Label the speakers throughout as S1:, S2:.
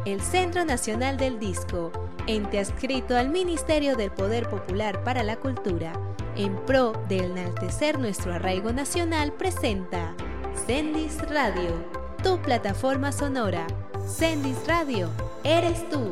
S1: El Centro Nacional del Disco, ente adscrito al Ministerio del Poder Popular para la Cultura, en pro de enaltecer nuestro arraigo nacional, presenta Sendis Radio, tu plataforma sonora. Sendis Radio, eres tú.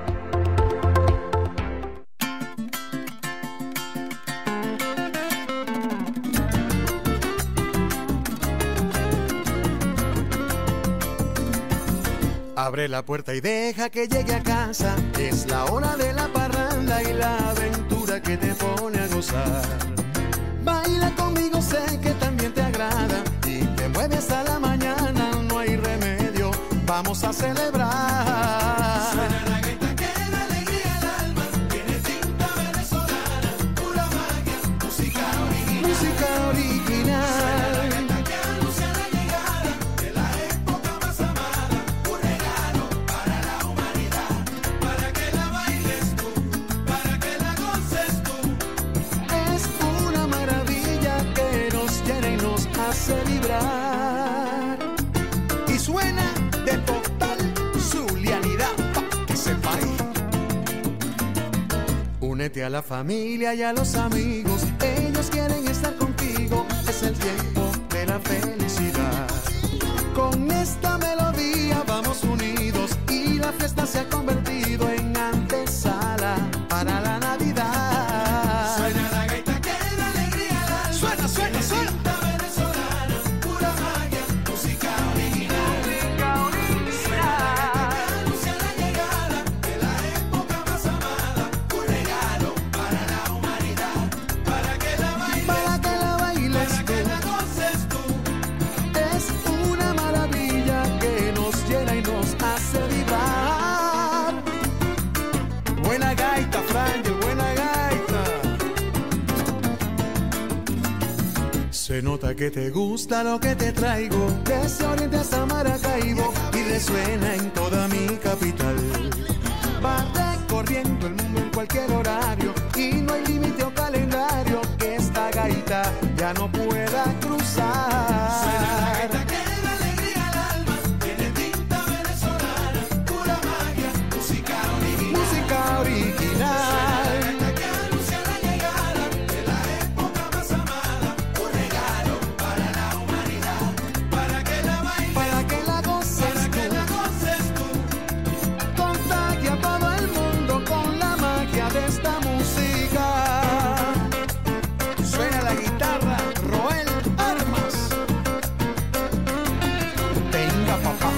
S2: Abre la puerta y deja que llegue a casa. Es la hora de la parranda y la aventura que te pone a gozar. Baila conmigo, sé que también te agrada y te mueve hasta la mañana, no hay remedio, vamos a celebrar.
S3: Suena la gaita que da alegría al alma, tiene tinta venezolana, pura magia, música original.
S2: Música original.
S3: Suena la gaita que anuncia la llegada de la época más amada, un regalo para la humanidad, para que la bailes tú, para que la goces tú.
S2: Es una maravilla que nos llena y nos hace vibrar. Y suena de total zulianidad, pa' que sepáis. Únete a la familia y a los amigos, ellos quieren estar contigo, es el tiempo de la felicidad. Con esta melodía vamos unidos y la fiesta se ha convertido en antesala para la Navidad.
S3: Suena la gaita que da alegría al alma,
S2: Suena, suena,
S3: tiene
S2: suena.
S3: tinta venezolana, pura magia, música original. Suena la gaita que anuncia la llegada de la época más amada, un regalo para la humanidad, para que la bailes,
S2: Para que la bailes
S3: para que la goces tú.
S2: es una maravilla que nos llena y nos hace vibrar. Buena gaita, Frangel, buena gaita. Se nota que te gusta lo que te traigo, desde Oriente hasta Maracaibo y resuena en toda mi capital. Va recorriendo el mundo en cualquier horario y no hay límite o calendario que esta gaita ya no pueda cruzar.
S3: Suena la gaita que da alegría al alma, tiene tinta venezolana, pura magia, música original.
S2: Música
S3: Suena la
S2: original.
S3: gaita que anuncia la llegada de la época más amada, un regalo para la humanidad, para que la bailes,
S2: Para que la goces
S3: para que la
S2: tú.
S3: goces tú.
S2: Contagia a todo el mundo con la magia de esta música. Suena la guitarra, Roel Armas. Venga, papá.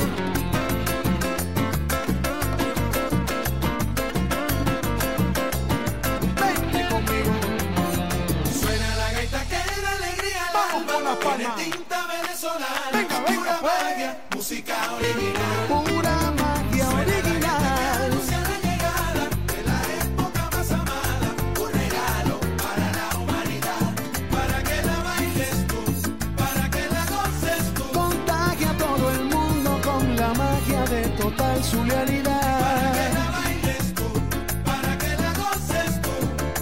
S2: Vente conmigo.
S3: Suena la gaita que da alegría al
S2: Vamos
S3: alma,
S2: con las
S3: tiene
S2: palmas.
S3: tinta venezolana,
S2: Venga, venga,
S3: pura
S2: pues.
S3: magia, música original.
S2: Pura magia original.
S3: Anuncia la llegada de la época más amada, un regalo para la humanidad, para que la bailes tú, para que la goces tú.
S2: Contagia a todo el mundo con la magia de total
S3: Para que
S2: zulianidad.
S3: la bailes tú, para que la goces tú.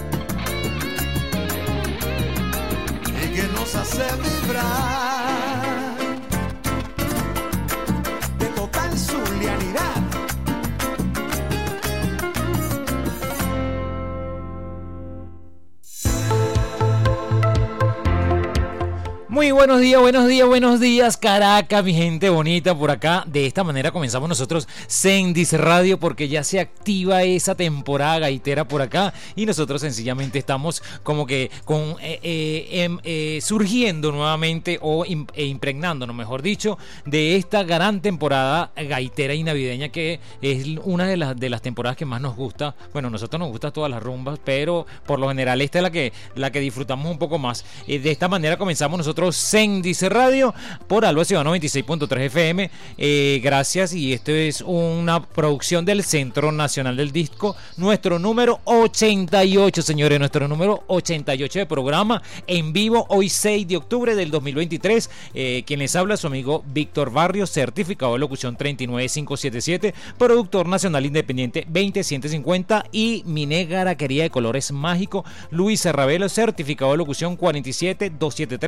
S2: Y que nos hace vibrar de total zulianidad.
S4: Muy buenos días, Caracas, mi gente bonita por acá. De esta manera comenzamos nosotros Sendis Radio, porque ya se activa esa temporada gaitera por acá y nosotros sencillamente estamos como que surgiendo nuevamente impregnándonos, mejor dicho, de esta gran temporada gaitera y navideña, que es una de las temporadas que más nos gusta. Bueno, a nosotros nos gustan todas las rumbas, pero por lo general esta es la que disfrutamos un poco más. De esta manera comenzamos nosotros Sendis Radio por Alba Ciudad 96.3 FM. Gracias, y esto es una producción del Centro Nacional del Disco, nuestro número 88, señores, nuestro número 88 de programa en vivo, hoy 6 de octubre del 2023. Quien les habla, su amigo Víctor Barrios, certificado de locución 39577, productor nacional independiente 20150, y mi negaraquería de colores mágico Luis Ravelo, certificado de locución 47273,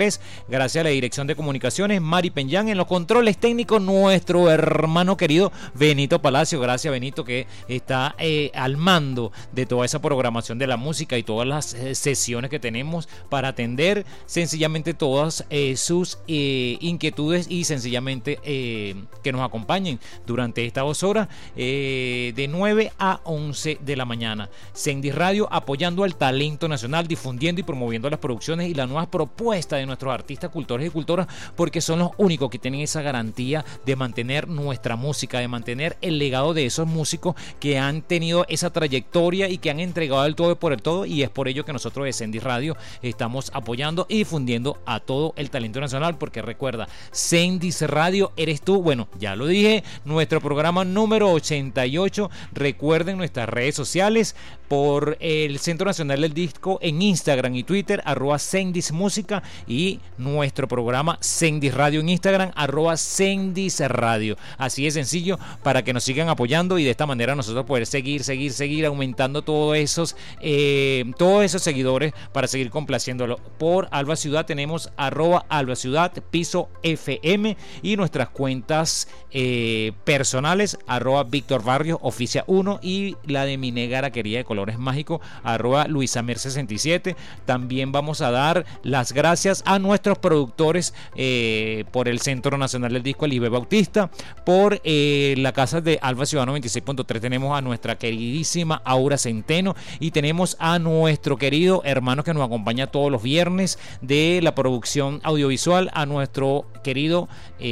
S4: Gracias a la Dirección de Comunicaciones, Mari Peñán. En los controles técnicos, nuestro hermano querido Benito Palacio. Gracias, Benito, que está al mando de toda esa programación de la música y todas las sesiones que tenemos para atender sencillamente todas sus inquietudes y sencillamente que nos acompañen durante estas 2 horas de 9 a 11 de la mañana. Sendis Radio, apoyando al talento nacional, difundiendo y promoviendo las producciones y las nuevas propuestas de nuestros artistas, cultores y cultoras, porque son los únicos que tienen esa garantía de mantener nuestra música, de mantener el legado de esos músicos que han tenido esa trayectoria y que han entregado el todo por el todo, y es por ello que nosotros de Sendis Radio estamos apoyando y difundiendo a todo el talento nacional, porque recuerda, Sendis Radio eres tú. Bueno, ya lo dije, nuestro programa número 88. Recuerden nuestras redes sociales por el Centro Nacional del Disco en Instagram y Twitter, @Sendis Música, y nuestro programa Sendis Radio en Instagram, @Sendis Radio. Así de sencillo, para que nos sigan apoyando y de esta manera nosotros poder seguir aumentando todos esos seguidores para seguir complaciéndolo. Por Alba Ciudad tenemos @Alba Ciudad piso FM, y nuestras cuentas personales, @Víctor Barrios Oficia 1, y la de mi negara querida de colores mágicos, @Luisamer67. También vamos a dar las gracias a nuestros productores por el Centro Nacional del Disco, Elibe Bautista. Por la casa de Alba Ciudad 96.3 tenemos a nuestra queridísima Aura Centeno, y tenemos a nuestro querido hermano que nos acompaña todos los viernes de la producción audiovisual, a nuestro querido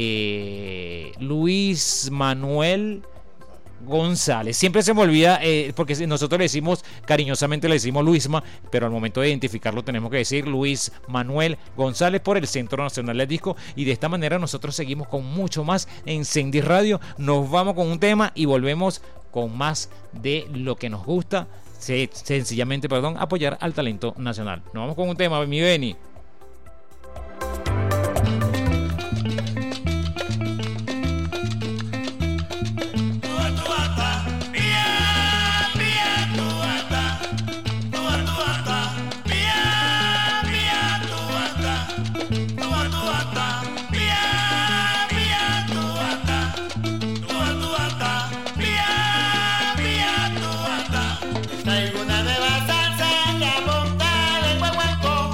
S4: Luis Manuel González. Siempre se me olvida porque nosotros le decimos cariñosamente, le decimos Luisma, pero al momento de identificarlo tenemos que decir Luis Manuel González, por el Centro Nacional del Disco. Y de esta manera nosotros seguimos con mucho más en Sendis Radio. Nos vamos con un tema y volvemos con más de lo que nos gusta, sencillamente, apoyar al talento nacional. Nos vamos con un tema, mi Beni.
S3: Traigo una nueva salsa, la monta en guaguancó.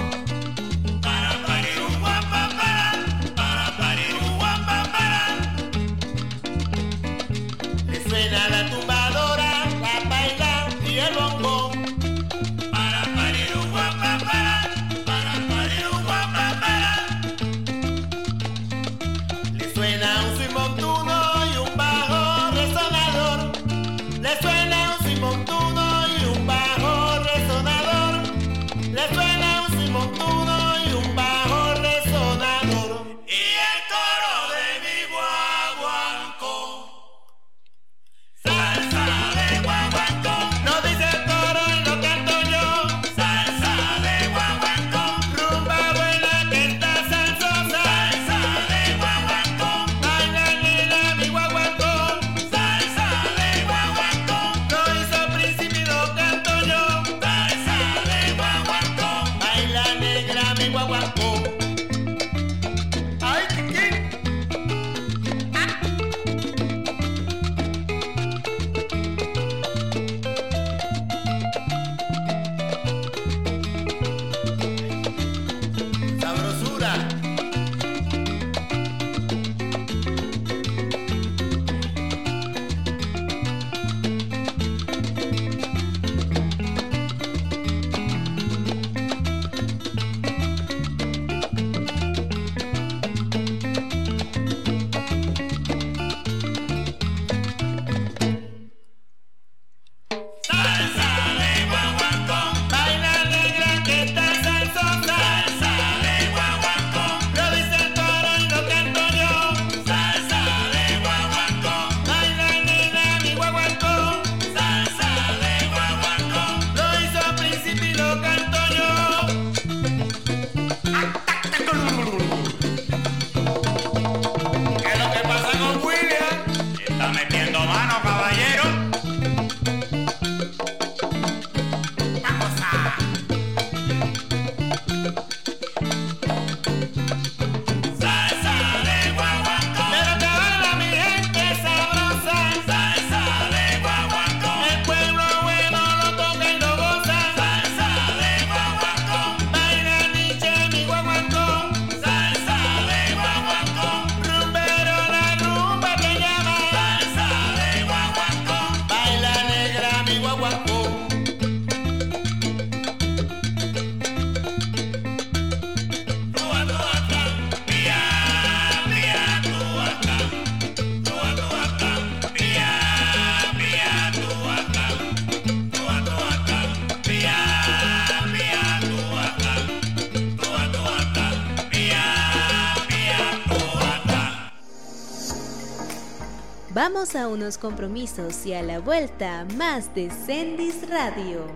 S1: Vamos a unos compromisos y a la vuelta más de Sendis Radio.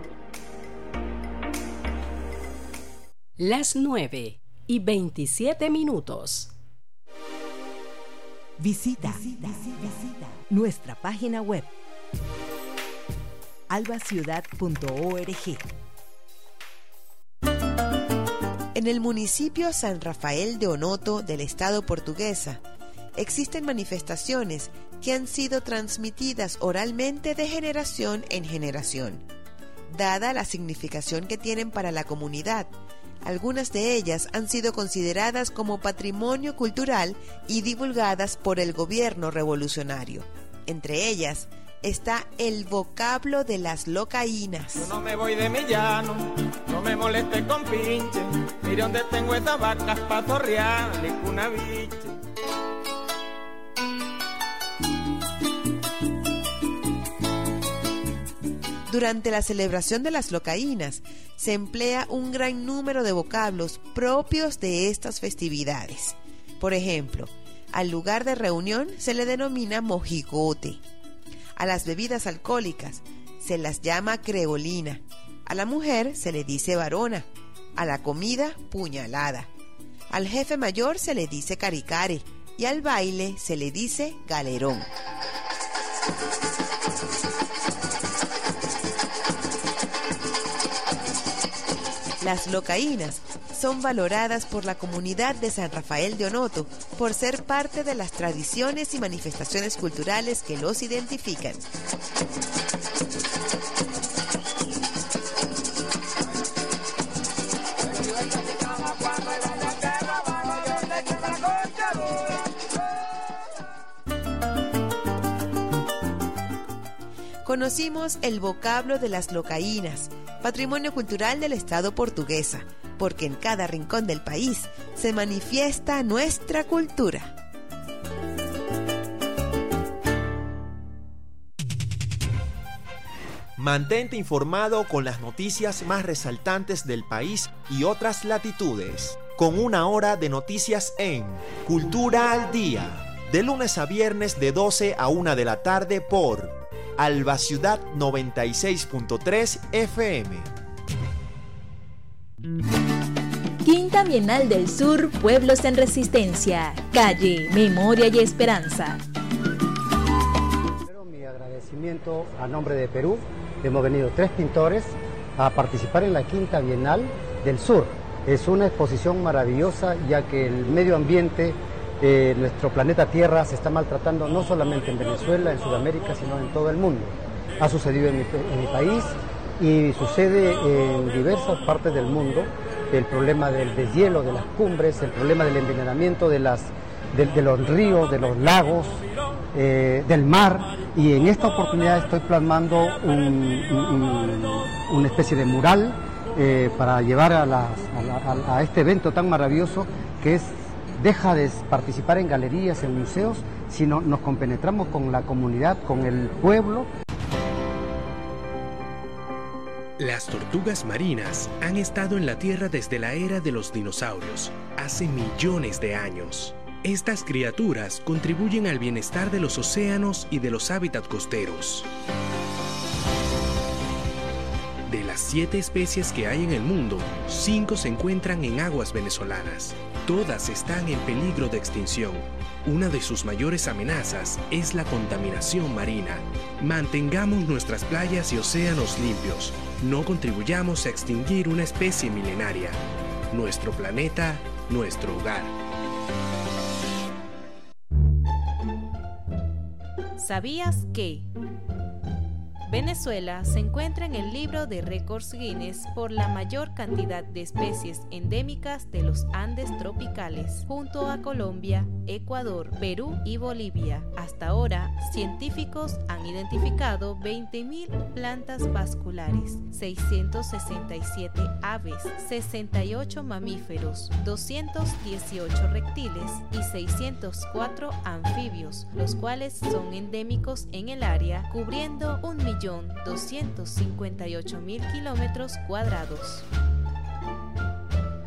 S5: Las 9:27.
S6: Visita nuestra página web albaciudad.org.
S7: En el municipio San Rafael de Onoto del estado Portuguesa existen manifestaciones que han sido transmitidas oralmente de generación en generación. Dada la significación que tienen para la comunidad, algunas de ellas han sido consideradas como patrimonio cultural y divulgadas por el gobierno revolucionario. Entre ellas está el vocablo de las locaínas.
S3: Yo no me voy de mi llano, no me moleste con pinche. Mire donde tengo estas vacas pa' torrearle una biche.
S7: Durante la celebración de las locaínas se emplea un gran número de vocablos propios de estas festividades. Por ejemplo, al lugar de reunión se le denomina mojigote. A las bebidas alcohólicas se las llama creolina. A la mujer se le dice varona. A la comida, puñalada. Al jefe mayor se le dice caricare. Y al baile se le dice galerón. Las locaínas son valoradas por la comunidad de San Rafael de Onoto por ser parte de las tradiciones y manifestaciones culturales que los identifican. Conocimos el vocablo de las locaínas, patrimonio cultural del estado Portuguesa, porque en cada rincón del país se manifiesta nuestra cultura.
S8: Mantente informado con las noticias más resaltantes del país y otras latitudes, con una hora de noticias en Cultura al Día, de lunes a viernes de 12 a 1 de la tarde por Albaciudad 96.3 FM.
S1: Quinta Bienal del Sur, Pueblos en Resistencia, calle, Memoria y Esperanza.
S9: Primero, mi agradecimiento a nombre de Perú. Hemos venido 3 pintores a participar en la Quinta Bienal del Sur. Es una exposición maravillosa, ya que el medio ambiente, nuestro planeta Tierra, se está maltratando no solamente en Venezuela, en Sudamérica, sino en todo el mundo. Ha sucedido en mi país y sucede en diversas partes del mundo. El problema del deshielo de las cumbres, el problema del envenenamiento de los ríos, de los lagos, del mar. Y en esta oportunidad estoy plasmando una especie de mural para llevar a este evento tan maravilloso que es: deja de participar en galerías, en museos, sino nos compenetramos con la comunidad, con el pueblo.
S10: Las tortugas marinas han estado en la Tierra desde la era de los dinosaurios, hace millones de años. Estas criaturas contribuyen al bienestar de los océanos y de los hábitats costeros. De las 7 especies que hay en el mundo, 5 se encuentran en aguas venezolanas. Todas están en peligro de extinción. Una de sus mayores amenazas es la contaminación marina. Mantengamos nuestras playas y océanos limpios. No contribuyamos a extinguir una especie milenaria. Nuestro planeta, nuestro hogar.
S1: ¿Sabías que Venezuela se encuentra en el libro de récords Guinness por la mayor cantidad de especies endémicas de los Andes tropicales, junto a Colombia, Ecuador, Perú y Bolivia? Hasta ahora, científicos han identificado 20.000 plantas vasculares, 667 aves, 68 mamíferos, 218 reptiles y 604 anfibios, los cuales son endémicos en el área, cubriendo 1.258.000 kilómetros cuadrados.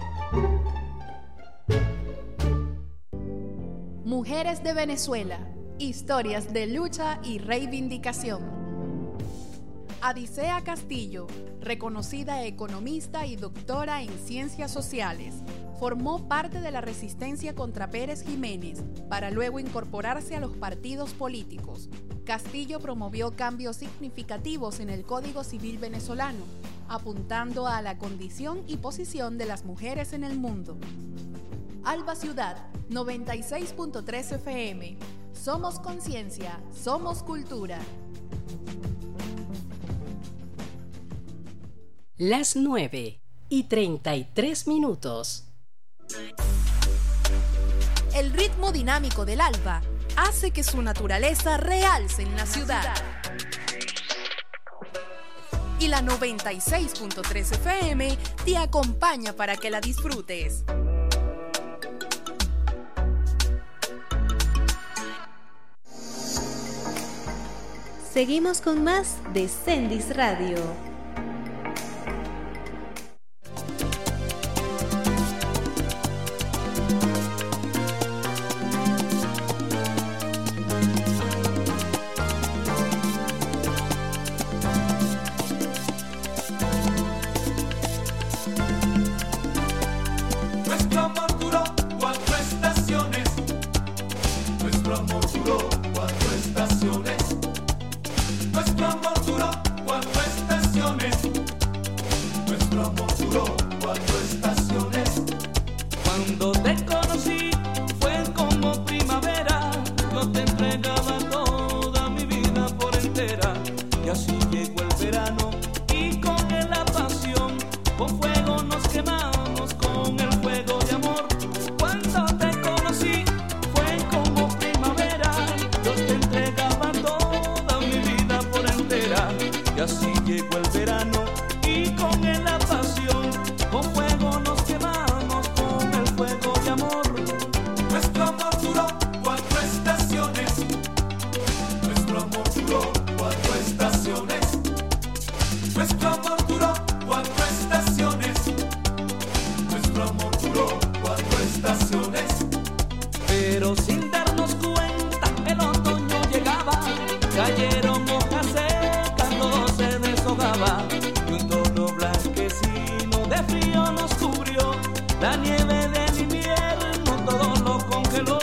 S11: Mujeres de Venezuela, Historias de lucha y reivindicación. Adicea Castillo, reconocida economista y doctora en ciencias sociales, formó parte de la resistencia contra Pérez Jiménez para luego incorporarse a los partidos políticos. Castillo promovió cambios significativos en el Código Civil venezolano, apuntando a la condición y posición de las mujeres en el mundo. Alba Ciudad, 96.3 FM. Somos conciencia, somos cultura.
S5: Las 9:33.
S11: El ritmo dinámico del alba hace que su naturaleza realce en la ciudad. Y la 96.3 FM te acompaña para que la disfrutes.
S1: Seguimos con más de Sendis Radio.
S3: Nuestro amor duró 4 estaciones. Nuestro amor duró 4 estaciones. Nuestro amor duró 4 estaciones. Nuestro amor duró 4 estaciones.
S12: Cuando te conocí fue como primavera. Yo te entregaba toda mi vida por entera. Y así llegó el verano y con él la pasión. Con fuego nos quemamos, con el fuego de amor. Cuando te conocí fue como primavera. Yo te entregaba toda mi vida por entera. Y así llegó el verano y con él la pasión. Con fuego nos quemamos, con el fuego de amor.
S3: Nuestro amor duró 4 estaciones. Nuestro amor duró 4 estaciones. Nuestro amor duró 4 estaciones. Nuestro amor duró 4 estaciones.
S12: Pero sin darnos cuenta el otoño llegaba. Cayeron hojas secas, todo se deshogaba. Y un tono blanquecino de frío nos cubrió. La nieve del invierno todo lo congeló.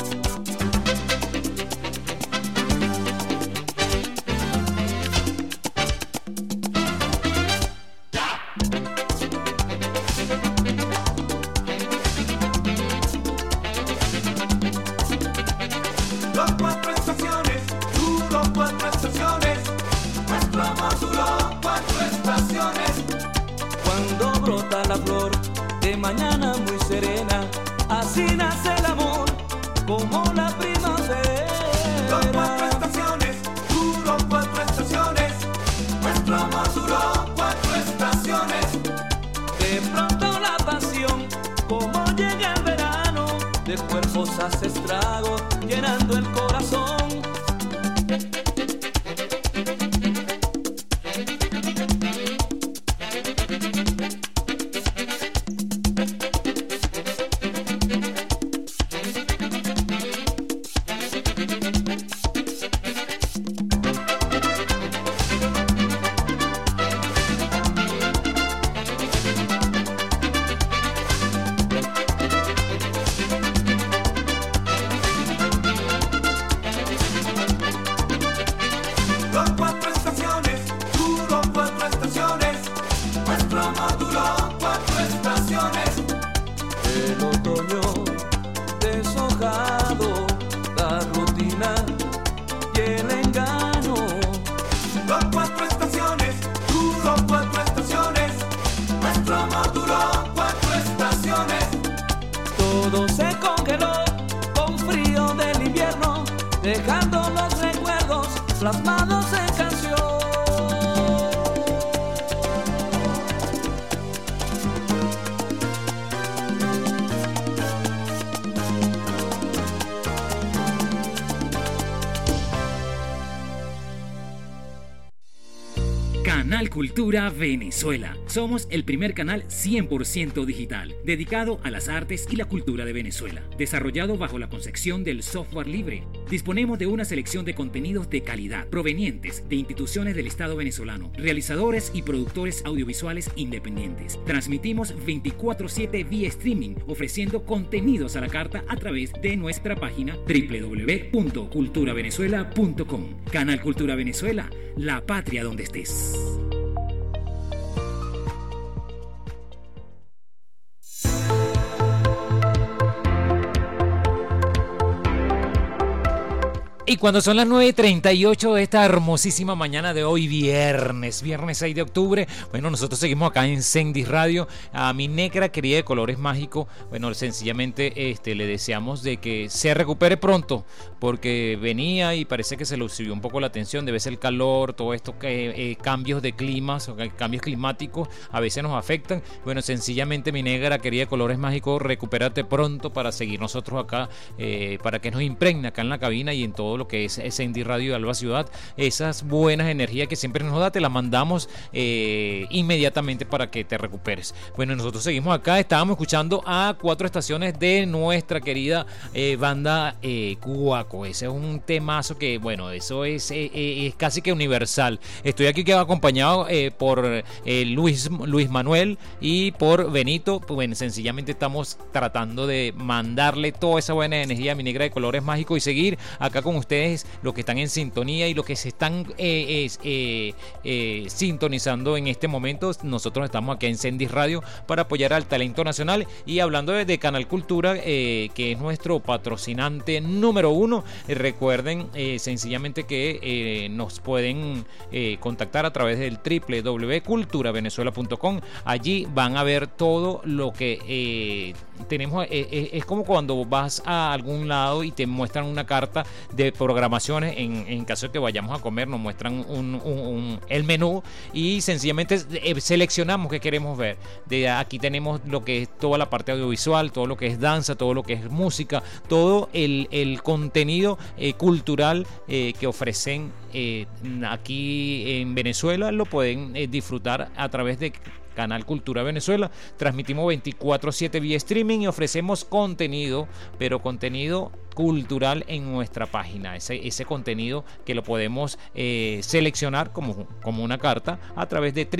S3: Los 4 estaciones, duró 4 estaciones. Nuestro amor duró 4 estaciones.
S12: Cuando brota la flor de mañana muy serena, así nace el amor como la primavera.
S3: Los 4 estaciones, duró 4 estaciones. Nuestro amor duró 4 estaciones.
S12: De pronto la pasión, como llega el verano, de cuerpos hace estragos, llenando el corazón.
S3: Los 4 estaciones, duró 4 estaciones. Nuestro amor duró 4 estaciones.
S12: El otoño deshojado, la rutina y el engaño.
S3: Los 4 estaciones, duró 4 estaciones. Nuestro amor duró 4 estaciones.
S12: Todo se congeló con frío del invierno, dejando los recuerdos plasmados en canción.
S13: Canal Cultura Venezuela. Somos el primer canal 100% digital, dedicado a las artes y la cultura de Venezuela, desarrollado bajo la concepción del software libre. Disponemos de una selección de contenidos de calidad, provenientes de instituciones del Estado venezolano, realizadores y productores audiovisuales independientes. Transmitimos 24/7 vía streaming, ofreciendo contenidos a la carta a través de nuestra página www.culturavenezuela.com. Canal Cultura Venezuela, la patria donde estés.
S4: Y cuando son las 9:38 de esta hermosísima mañana de hoy, viernes 6 de octubre, bueno, nosotros seguimos acá en Sendis Radio. A mi negra querida de Colores Mágicos, bueno, sencillamente le deseamos de que se recupere pronto, porque venía y parece que se le subió un poco la tensión, debe ser el calor, todo esto, cambios de climas, cambios climáticos, a veces nos afectan. Bueno, sencillamente mi negra querida de Colores Mágicos, recupérate pronto para seguir nosotros acá, para que nos impregne acá en la cabina y en todo lo que es Sendis Radio de Alba Ciudad, esas buenas energías que siempre nos da, te las mandamos inmediatamente para que te recuperes. Bueno, nosotros seguimos acá, estábamos escuchando a 4 estaciones de nuestra querida banda Cuaco. Ese es un temazo que, bueno, eso es casi que universal. Estoy aquí acompañado por Luis Manuel y por Benito. Pues, bueno, sencillamente estamos tratando de mandarle toda esa buena energía a mi negra de Colores Mágicos y seguir acá con ustedes, los que están en sintonía y los que se están sintonizando en este momento. Nosotros estamos aquí en Sendis Radio para apoyar al talento nacional. Y hablando de Canal Cultura, que es nuestro patrocinante número 1, recuerden sencillamente que nos pueden contactar a través del www.culturavenezuela.com. Allí van a ver todo lo que tenemos. Es como cuando vas a algún lado y te muestran una carta de programaciones. En caso de que vayamos a comer, nos muestran el menú y sencillamente seleccionamos qué queremos ver. De aquí tenemos lo que es toda la parte audiovisual, todo lo que es danza, todo lo que es música, todo el contenido cultural que ofrecen aquí en Venezuela. Lo pueden disfrutar a través de Canal Cultura Venezuela. Transmitimos 24/7 vía streaming y ofrecemos contenido, pero contenido cultural en nuestra página. Ese contenido que lo podemos seleccionar como una carta a través de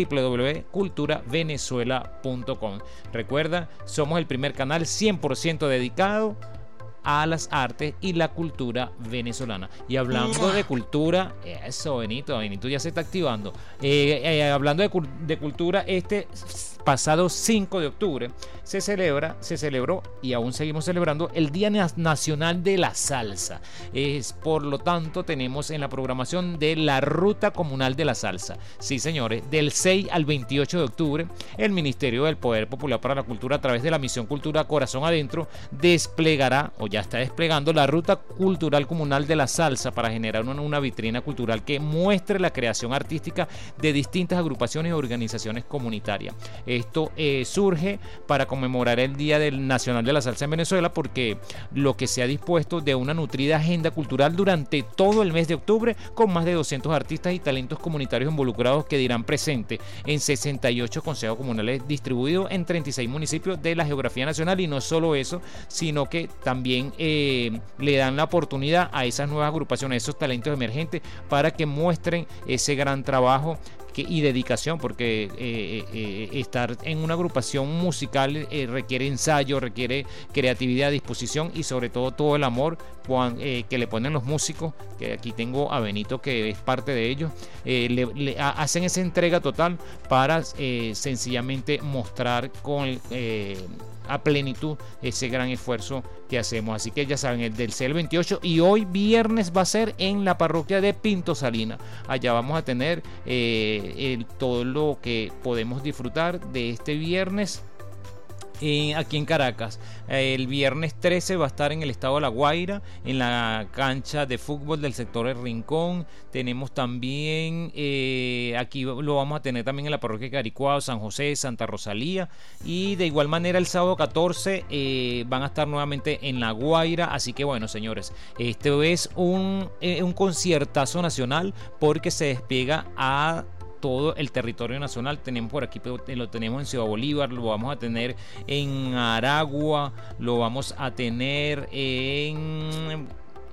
S4: www.culturavenezuela.com. Recuerda, somos el primer canal 100% dedicado a las artes y la cultura venezolana. Y hablando de cultura, eso, Benito ya se está activando. Hablando de cultura, este pasado 5 de octubre se celebró y aún seguimos celebrando el Día Nacional de la Salsa. Por lo tanto, tenemos en la programación de la Ruta Comunal de la Salsa. Sí, señores, del 6 al 28 de octubre, el Ministerio del Poder Popular para la Cultura, a través de la Misión Cultura Corazón Adentro, desplegará, o ya está desplegando, la Ruta Cultural Comunal de la Salsa para generar una vitrina cultural que muestre la creación artística de distintas agrupaciones y organizaciones comunitarias. Esto surge para conmemorar el Día Nacional de la Salsa en Venezuela, porque lo que se ha dispuesto de una nutrida agenda cultural durante todo el mes de octubre, con más de 200 artistas y talentos comunitarios involucrados que dirán presente en 68 consejos comunales distribuidos en 36 municipios de la geografía nacional. Y no solo eso, sino que también le dan la oportunidad a esas nuevas agrupaciones, esos talentos emergentes, para que muestren ese gran trabajo y dedicación, porque estar en una agrupación musical requiere ensayo, requiere creatividad, disposición y sobre todo el amor que le ponen los músicos, que aquí tengo a Benito que es parte de ellos. Hacen esa entrega total para sencillamente mostrar a plenitud ese gran esfuerzo que hacemos. Así que ya saben, el del CEL 28, y hoy viernes va a ser en la parroquia de Pinto Salina. Allá vamos a tener todo lo que podemos disfrutar de este viernes aquí en Caracas. El viernes 13 va a estar en el estado de La Guaira, en la cancha de fútbol del sector El Rincón. Tenemos también aquí lo vamos a tener también en la parroquia de Caricuao, San José, Santa Rosalía, y de igual manera el sábado 14 van a estar nuevamente en La Guaira. Así que bueno, señores, este es un conciertazo nacional, porque se despliega a todo el territorio nacional. Tenemos por aquí, lo tenemos en Ciudad Bolívar, lo vamos a tener en Aragua, lo vamos a tener en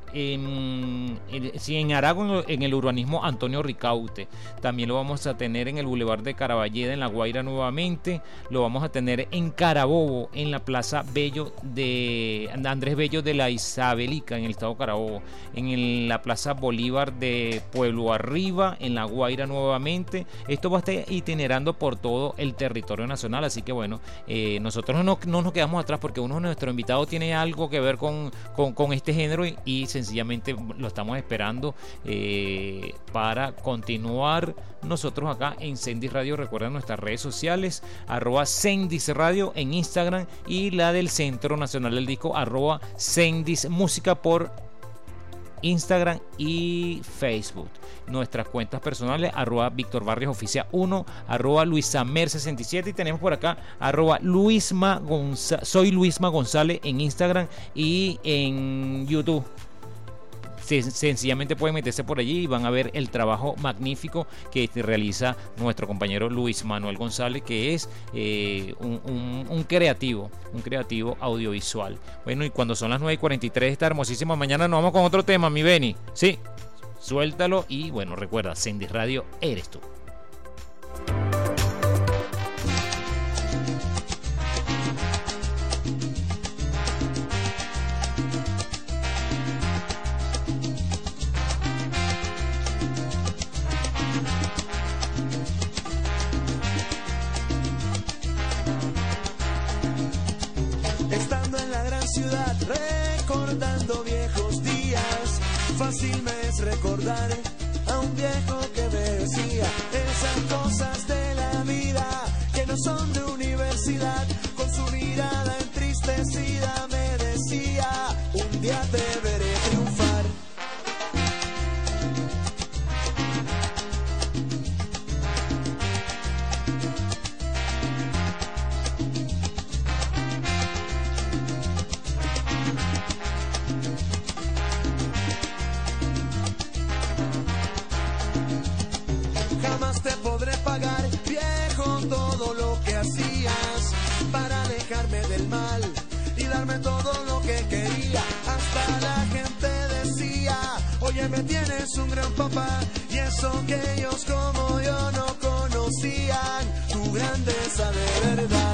S4: Aragua, en el urbanismo Antonio Ricaute. También lo vamos a tener en el Boulevard de Caraballeda, en La Guaira nuevamente. Lo vamos a tener en Carabobo, en la Plaza Bello de Andrés Bello de la Isabelica, en el estado Carabobo. En la Plaza Bolívar de Pueblo Arriba, en La Guaira nuevamente. Esto va a estar itinerando por todo el territorio nacional, así que bueno, nosotros no nos quedamos atrás, porque uno de nuestros invitados tiene algo que ver con este género y sencillamente lo estamos esperando para continuar nosotros acá en Sendis Radio. Recuerden nuestras redes sociales, @Sendis Radio en Instagram, y la del Centro Nacional del Disco, @Sendis Música por Instagram y Facebook. Nuestras cuentas personales, @Víctor Barrios Oficial 1, @LuisaMer67, y tenemos por acá soy Luisma González en Instagram y en YouTube. Sencillamente pueden meterse por allí y van a ver el trabajo magnífico que realiza nuestro compañero Luis Manuel González, que es un creativo audiovisual. Bueno, y cuando son las 9:43 de esta hermosísima mañana, nos vamos con otro tema, mi Beni. Sí, suéltalo. Y bueno, recuerda, Sendis Radio eres tú.
S3: Ciudad, recordando viejos días, fácil me es recordar a un viejo que me decía esas cosas de la vida que no son de universidad. Con su mirada entristecida me decía: un día te veré triunfar. Te podré pagar, viejo, todo lo que hacías para alejarme del mal y darme todo lo que quería. Hasta la gente decía: oye, me tienes un gran papá, y eso que ellos como yo no conocían tu grandeza de verdad.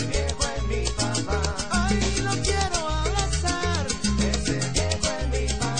S3: Ese viejo es mi papá.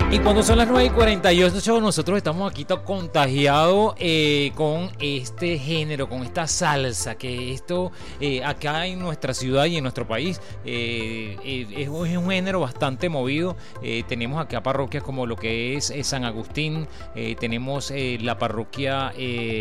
S4: Y cuando son las 9:48, nosotros estamos aquí contagiados con este género, con esta salsa, que esto acá en nuestra ciudad y en nuestro país es un género bastante movido. Tenemos acá parroquias como lo que es San Agustín, tenemos la parroquia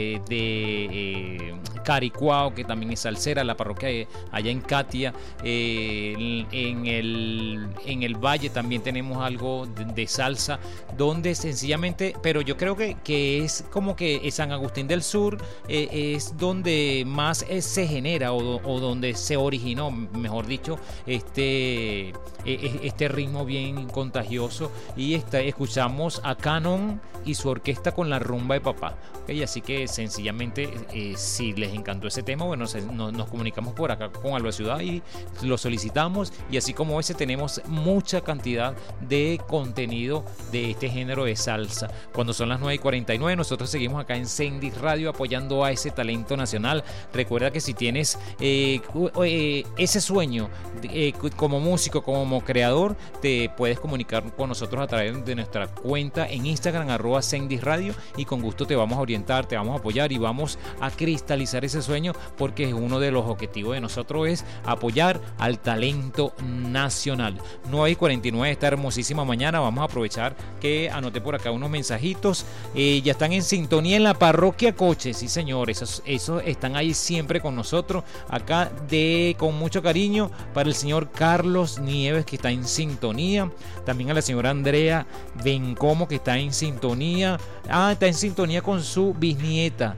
S4: de Caricuao, que también es salsera, la parroquia allá en Catia, en el Valle también tenemos algo de salsa, donde sencillamente, pero yo creo que es como que San Agustín del Sur es donde más se genera o donde se originó, mejor dicho, este ritmo bien contagioso. Y escuchamos a Canon y su orquesta con la rumba de papá. ¿Okay? Así que sencillamente, si les encantó ese tema, bueno, nos comunicamos por acá con Alba Ciudad y lo solicitamos. Y así como ese, tenemos mucha cantidad de contenido de este género de salsa. Cuando son las 9:49, nosotros seguimos acá en Sendis Radio apoyando a ese talento nacional. Recuerda que si tienes ese sueño como músico, como creador, te puedes comunicar con nosotros a través de nuestra cuenta en Instagram, @Sendis Radio, y con gusto te vamos a orientar, te vamos a apoyar y vamos a cristalizar ese sueño, porque uno de los objetivos de nosotros es apoyar al talento nacional. 9:49, esta hermosísima mañana. Vamos a aprovechar que anoté por acá unos mensajitos. Ya están en sintonía en la parroquia Coche, sí señores, esos están ahí siempre con nosotros, acá con mucho cariño para el señor Carlos Nieves, que está en sintonía, también a la señora Andrea Bencomo, que está en sintonía, está en sintonía con su bisnieta,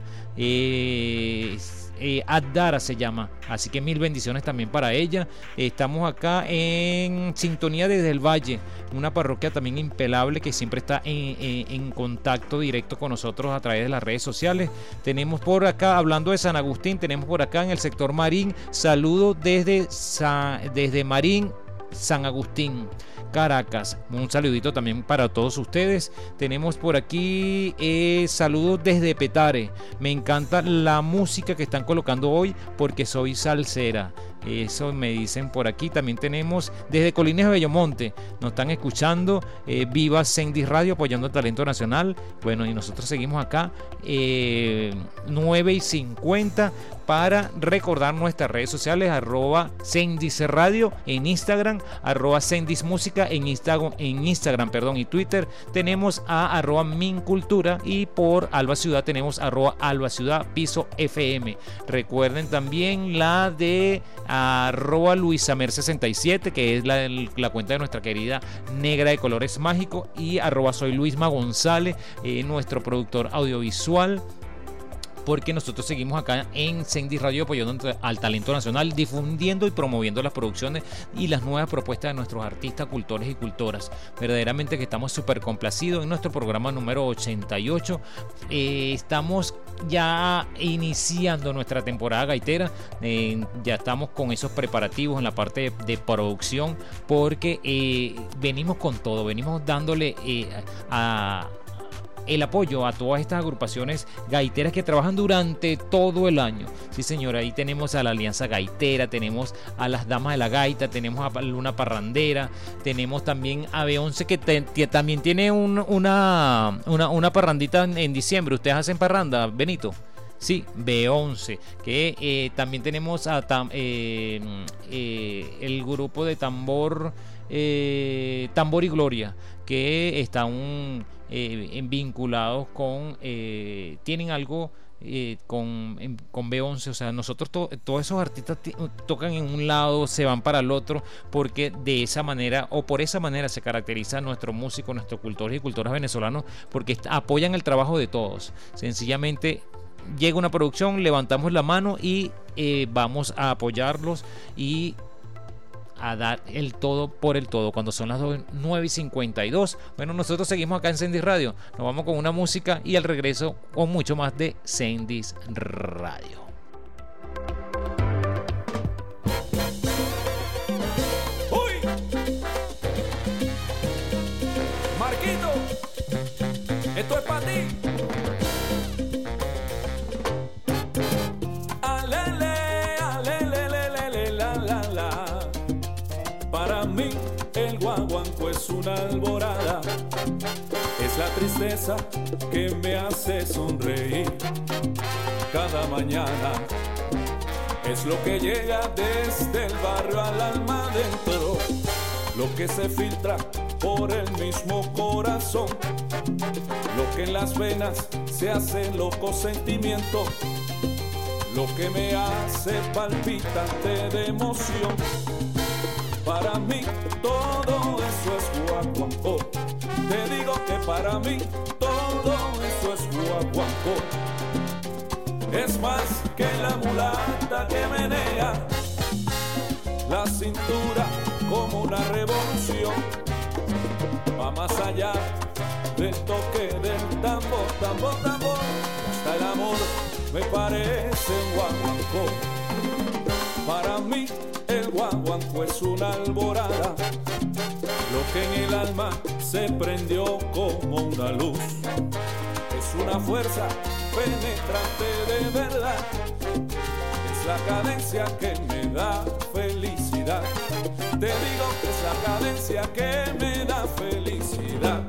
S4: Adara se llama, así que mil bendiciones también para ella. Estamos acá en sintonía desde el Valle, una parroquia también impelable que siempre está en contacto directo con nosotros a través de las redes sociales. Tenemos por acá, hablando de San Agustín, tenemos por acá en el sector Marín, saludos desde Marín, San Agustín, Caracas. Un saludito también para todos ustedes. Tenemos por aquí saludos desde Petare. Me encanta la música que están colocando hoy porque soy salsera. Eso me dicen por aquí. También tenemos desde Colinas de Bellomonte, nos están escuchando. Viva Sendis Radio apoyando el talento nacional. Bueno, y nosotros seguimos acá 9:50 para recordar nuestras redes sociales, @Sendis Radio en Instagram, @Sendis Música en Instagram, y Twitter. Tenemos a @Mincultura, y por Alba Ciudad tenemos @Alba Ciudad Piso FM. Recuerden también la de @LuisaMer67, que es la cuenta de nuestra querida Negra de Colores Mágicos, y @Soy Luisma González, nuestro productor audiovisual, porque nosotros seguimos acá en Sendis Radio apoyando al talento nacional, difundiendo y promoviendo las producciones y las nuevas propuestas de nuestros artistas, cultores y cultoras. Verdaderamente que estamos súper complacidos en nuestro programa número 88. Estamos ya iniciando nuestra temporada gaitera, ya estamos con esos preparativos en la parte de producción, porque venimos con todo, venimos dándole el apoyo a todas estas agrupaciones gaiteras que trabajan durante todo el año. Sí, señora, ahí tenemos a la Alianza Gaitera, tenemos a las Damas de la Gaita, tenemos a Luna Parrandera, tenemos también a B11, que también tiene una parrandita en diciembre. ¿Ustedes hacen parranda, Benito? Sí, B11, que también tenemos a el grupo de Tambor y Gloria, que están vinculados con, tienen algo con B11, o sea, nosotros todos esos artistas tocan en un lado, se van para el otro, porque de esa manera o por esa manera se caracteriza nuestro músico, nuestros cultores y cultoras venezolanos, porque apoyan el trabajo de todos. Sencillamente llega una producción, levantamos la mano y vamos a apoyarlos y a dar el todo por el todo. Cuando son las 9:52, bueno, nosotros seguimos acá en Sendis Radio, nos vamos con una música y al regreso con mucho más de Sendis Radio.
S3: ¡Uy! Marquito, esto es para ti. Para mí el guaguanco es
S12: es una alborada, es la tristeza que me hace sonreír cada mañana. Es lo que llega desde el barrio al alma adentro, lo que se filtra por el mismo corazón, lo que en las venas se hace loco sentimiento, lo que me hace palpitante de emoción. Para mí todo eso es guaguancó. Te digo que para mí todo eso es guaguancó. Es más que la mulata que menea la cintura como una revolución. Va más allá del toque del tambor, tambor, tambor. Hasta el amor me parece guaguancó. Para mí el guaguancó es una alborada, lo que en el alma se prendió como una luz. Es una fuerza penetrante de verdad, es la cadencia que me da felicidad. Te digo que es la cadencia que me da felicidad.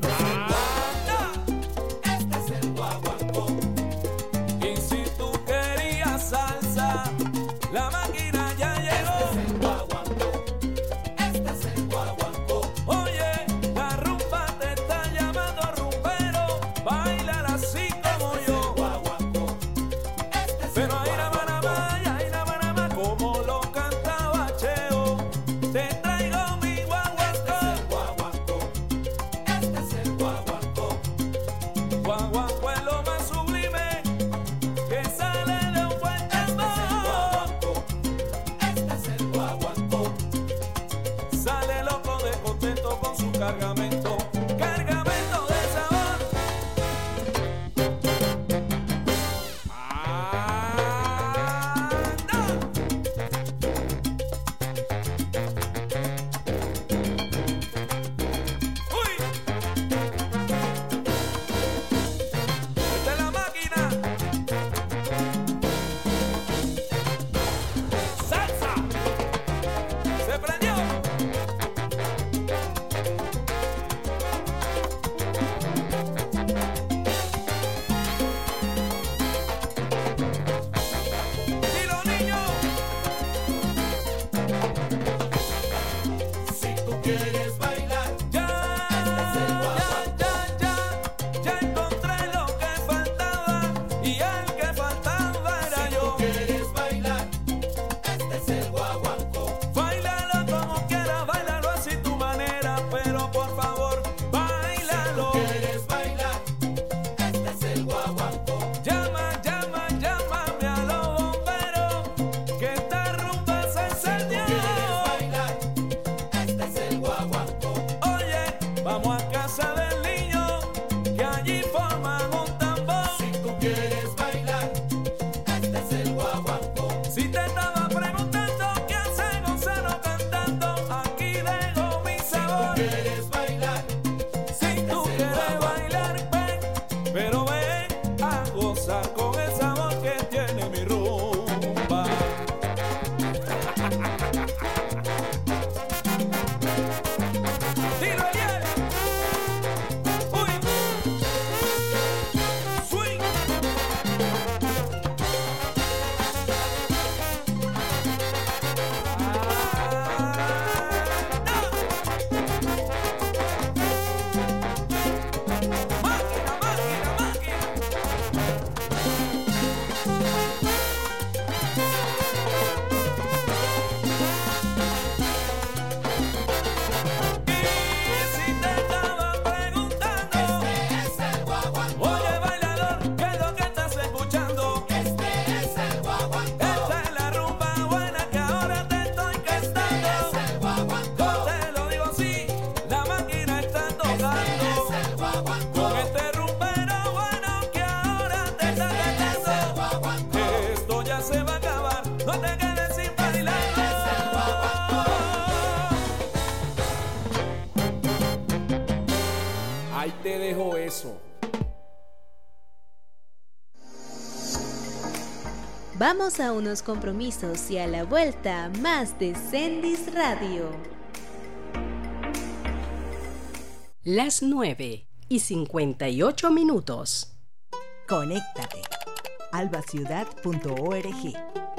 S12: Este es el guaguancó. Y si tú querías salsa, la máquina ya llegó. Este es el guaguancó. Este es el guaguancó. Oye, la rumba te está llamando rumbero, bailar así como yo. Guaguancó. Este es pero ahí la Panamá, como lo cantaba Cheo. Te traigo mi guaguancó. Este es el guaguancó. Guaguancó es lo más sublime que sale de un buen tambor. Este es el guaguancó. Sale loco de contento con su cargamento, cargamento de sabor. Esta es la máquina. Salsa. Se prendió. Dilo, niño. Si tú quieres bailar, ya encontré lo que faltaba y el que faltaba era yo. Si tú quieres bailar, este es el guaguancó. Báilalo como quieras, báilalo así tu manera, pero por favor, báilalo. Si tú quieres bailar, este es el guaguancó. Llámame a los bomberos, que esta rumba se encendió. Si tú quieres bailar, este es el guaguancó. Oye, vamos a casa del niño, que allí forman un tambor. Si tú quieres bailar, este es el guaguancó. Si te estaba preguntando qué hace Gonzalo cantando, aquí dejo mi sabor. Si tú quieres bailar, si tú quieres bailar, ven, pero ven a gozar con el sabor que tiene mi rumba. Dilo, Ariel. Uy. Swing. Máquina, máquina, máquina. Y si te estaba preguntando, este es el guaguancó. Oye, bailador, ¿qué es lo que estás escuchando? Este es el guaguancó. Esta es la rumba buena que ahora te estoy cantando. Este es el guaguancó. Te lo digo así, la máquina está tocando. Este es el guaguancó. Con este rumbero bueno que ahora te está cantando. Este es el guaguancó. Esto ya se va a acabar, no te quedes sin bailar. Este es el guaguancó. Ahí te dejo eso.
S1: Vamos a unos compromisos y a la vuelta más de Sendis Radio.
S5: Las 9:58.
S6: Conéctate. albaciudad.org.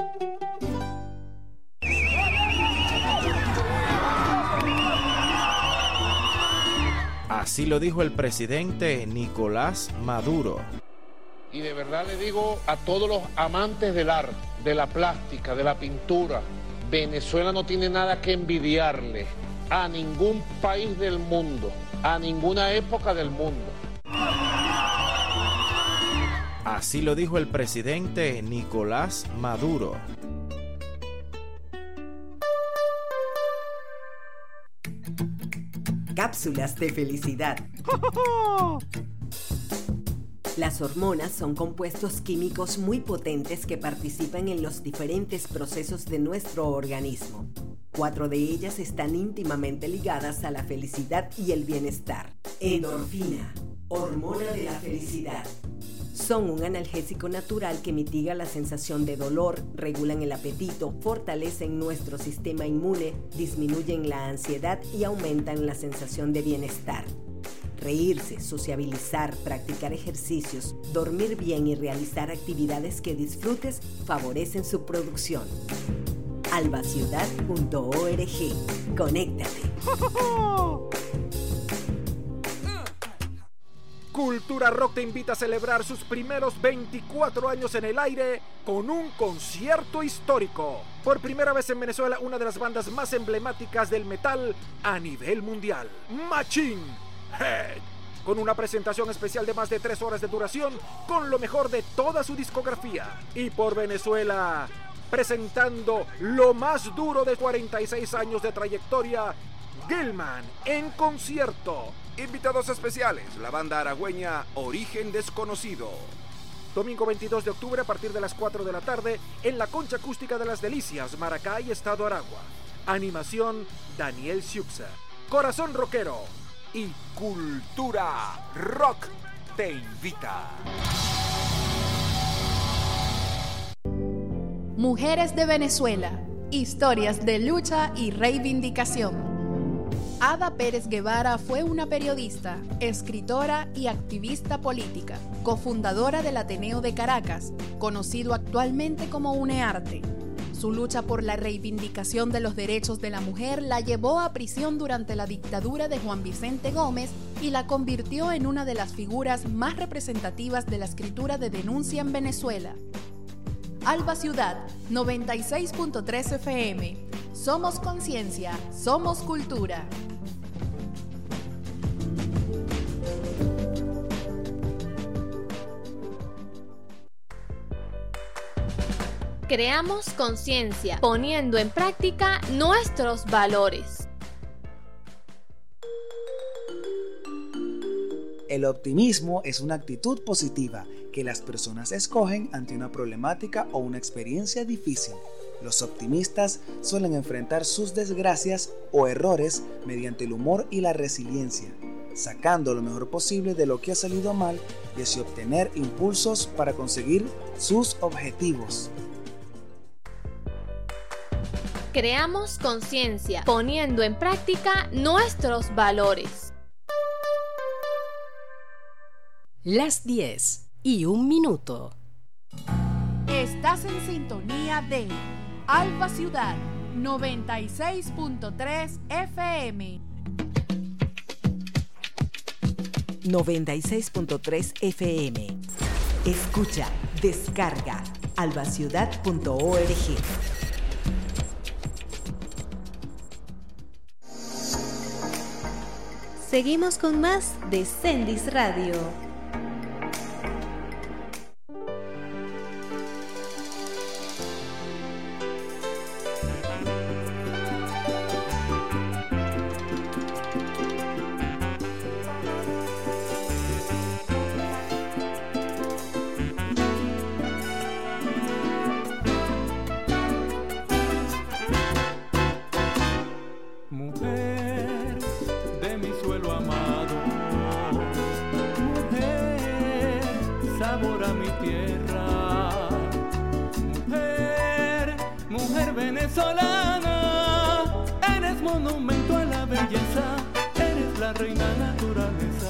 S8: Así lo dijo el presidente Nicolás Maduro.
S14: Y de verdad le digo a todos los amantes del arte, de la plástica, de la pintura, Venezuela no tiene nada que envidiarle a ningún país del mundo, a ninguna época del mundo.
S8: Así lo dijo el presidente Nicolás Maduro.
S6: Cápsulas de felicidad. Las hormonas son compuestos químicos muy potentes que participan en los diferentes procesos de nuestro organismo. 4 de ellas están íntimamente ligadas a la felicidad y el bienestar. Endorfina, hormona de la felicidad. Son un analgésico natural que mitiga la sensación de dolor, regulan el apetito, fortalecen nuestro sistema inmune, disminuyen la ansiedad y aumentan la sensación de bienestar. Reírse, sociabilizar, practicar ejercicios, dormir bien y realizar actividades que disfrutes favorecen su producción. albaciudad.org. Conéctate.
S15: Cultura Rock te invita a celebrar sus primeros 24 años en el aire con un concierto histórico. Por primera vez en Venezuela, una de las bandas más emblemáticas del metal a nivel mundial, Machine Head, con una presentación especial de más de 3 horas de duración con lo mejor de toda su discografía. Y por Venezuela, presentando lo más duro de 46 años de trayectoria, Gilman en concierto.
S16: Invitados especiales, la banda aragüeña Origen Desconocido.
S15: Domingo 22 de octubre a partir de las 4 de la tarde en la Concha Acústica de las Delicias, Maracay, Estado Aragua. Animación Daniel Siuxa. Corazón Rockero y Cultura Rock te invita.
S11: Mujeres de Venezuela, historias de lucha y reivindicación. Ada Pérez Guevara fue una periodista, escritora y activista política, cofundadora del Ateneo de Caracas, conocido actualmente como UNEARTE. Su lucha por la reivindicación de los derechos de la mujer la llevó a prisión durante la dictadura de Juan Vicente Gómez y la convirtió en una de las figuras más representativas de la escritura de denuncia en Venezuela. Alba Ciudad, 96.3 FM. Somos conciencia, somos cultura.
S1: Creamos conciencia, poniendo en práctica nuestros valores.
S17: El optimismo es una actitud positiva que las personas escogen ante una problemática o una experiencia difícil. Los optimistas suelen enfrentar sus desgracias o errores mediante el humor y la resiliencia, sacando lo mejor posible de lo que ha salido mal y así obtener impulsos para conseguir sus objetivos.
S1: Creamos conciencia, poniendo en práctica nuestros valores.
S5: Las 10:01.
S11: Estás en sintonía de Alba Ciudad, 96.3 FM.
S6: 96.3 FM. Escucha, descarga, albaciudad.org.
S1: Seguimos con más de Sendis Radio.
S12: Venezolana, eres monumento a la belleza, eres la reina naturaleza.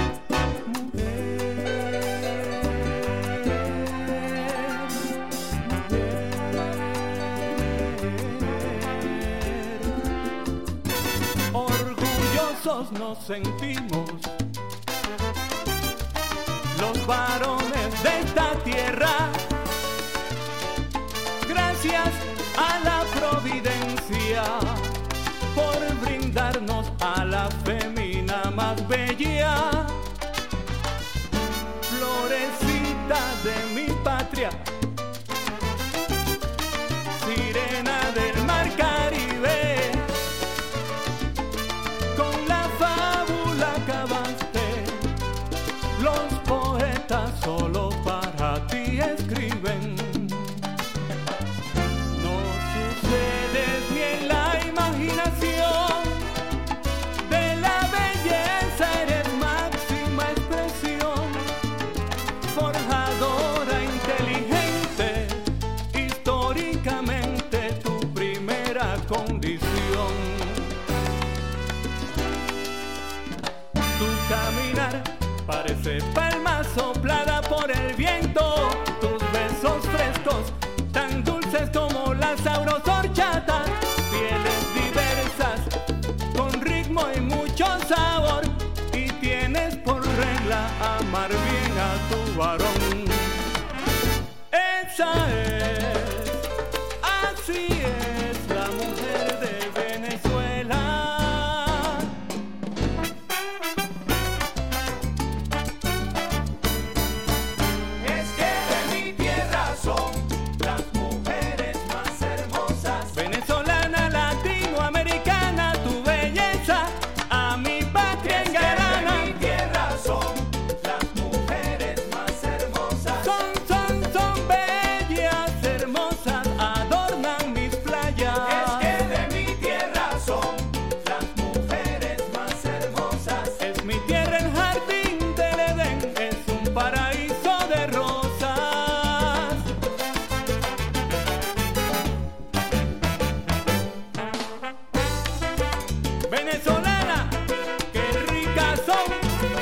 S12: Orgullosos nos sentimos los varones de esta tierra, gracias a la providencia por brindarnos a la femina más bella, florecita de mi patria, sirena del mar Caribe, con la fábula acabaste, los poetas solo para ti escriben. No sucedes ni en la imaginación, de la belleza eres máxima expresión, forjadora inteligente, históricamente tu primera condición. Tu caminar parece palma soplada por el viento, tus besos frescos, tan dulces como las sauros horchatas, pieles diversas, con ritmo y mucho sabor, y tienes por regla amar bien a tu varón. Esa es, así es la mujer de Venezuela. Es que de mi tierra son las mujeres más hermosas. Venezolana, latinoamericana, tu belleza a mi patria engalana. Es que de mi tierra son las mujeres más hermosas. Son bellas, hermosas, adornan mis playas. Es que de mi tierra son las mujeres más hermosas. Es mi tierra el jardín del Edén, es un paraíso de rosas. Venezolana, qué ricas son.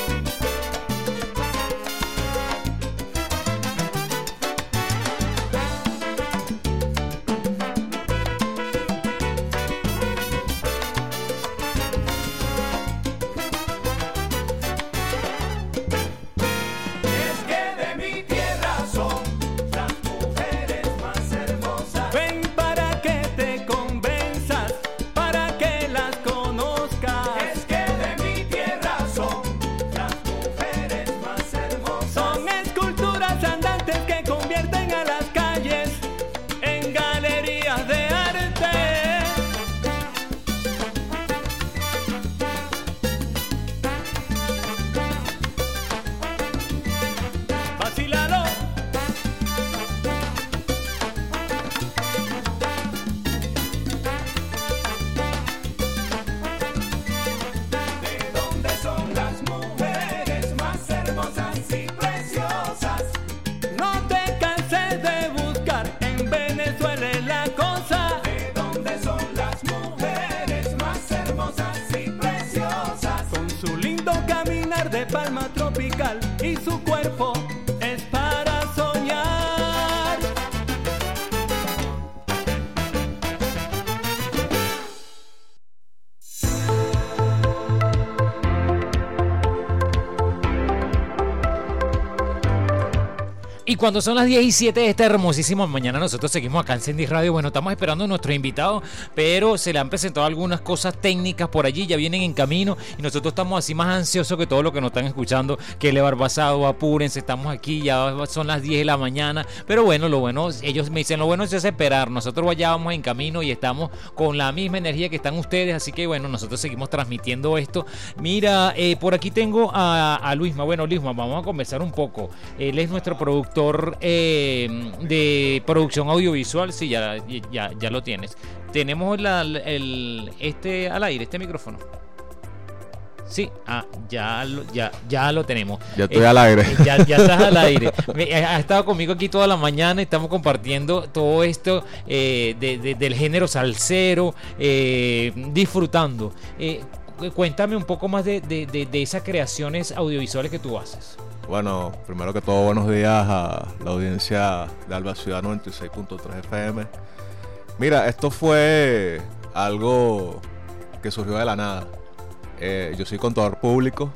S12: Es que de mi tierra son las mujeres más hermosas. Ven para que te convenzas, para que las conozcas. Es que de mi tierra son las mujeres más hermosas. Son esculturas andantes que convierten a las calles en galerías de arte. Vacílalo. ¿De dónde son las mujeres más hermosas y preciosas? No te canses de buscar, en Venezuela es la cosa. ¿De dónde son las mujeres más hermosas y preciosas? Con su lindo caminar de palma tropical y su cuerpo es para soñar.
S4: Y cuando son las 10:07 de esta hermosísima mañana, nosotros seguimos acá en Sendy Radio. Bueno, estamos esperando a nuestro invitado, pero se le han presentado algunas cosas técnicas por allí, ya vienen en camino y nosotros estamos así más ansiosos que todos los que nos están escuchando. Que le barbasado, apúrense, estamos aquí, ya son las 10 de la mañana. Pero bueno, lo bueno, ellos me dicen, lo bueno es esperar. Nosotros ya vamos en camino y estamos con la misma energía que están ustedes, así que bueno, nosotros seguimos transmitiendo esto. Mira, por aquí tengo a Luisma. Bueno, Luisma, vamos a conversar un poco. Él es nuestro productor de producción audiovisual. Sí, ya lo tienes. Tenemos al aire, este micrófono. Sí, ya lo tenemos.
S18: Ya estoy al aire.
S4: Ya estás al aire. Ha estado conmigo aquí toda la mañana. Estamos compartiendo todo esto del género salsero, disfrutando. cuéntame un poco más de esas creaciones audiovisuales que tú haces.
S18: Bueno, primero que todo, buenos días a la audiencia de Alba Ciudad 96.3 FM. Mira, esto fue algo que surgió de la nada. Yo soy contador público.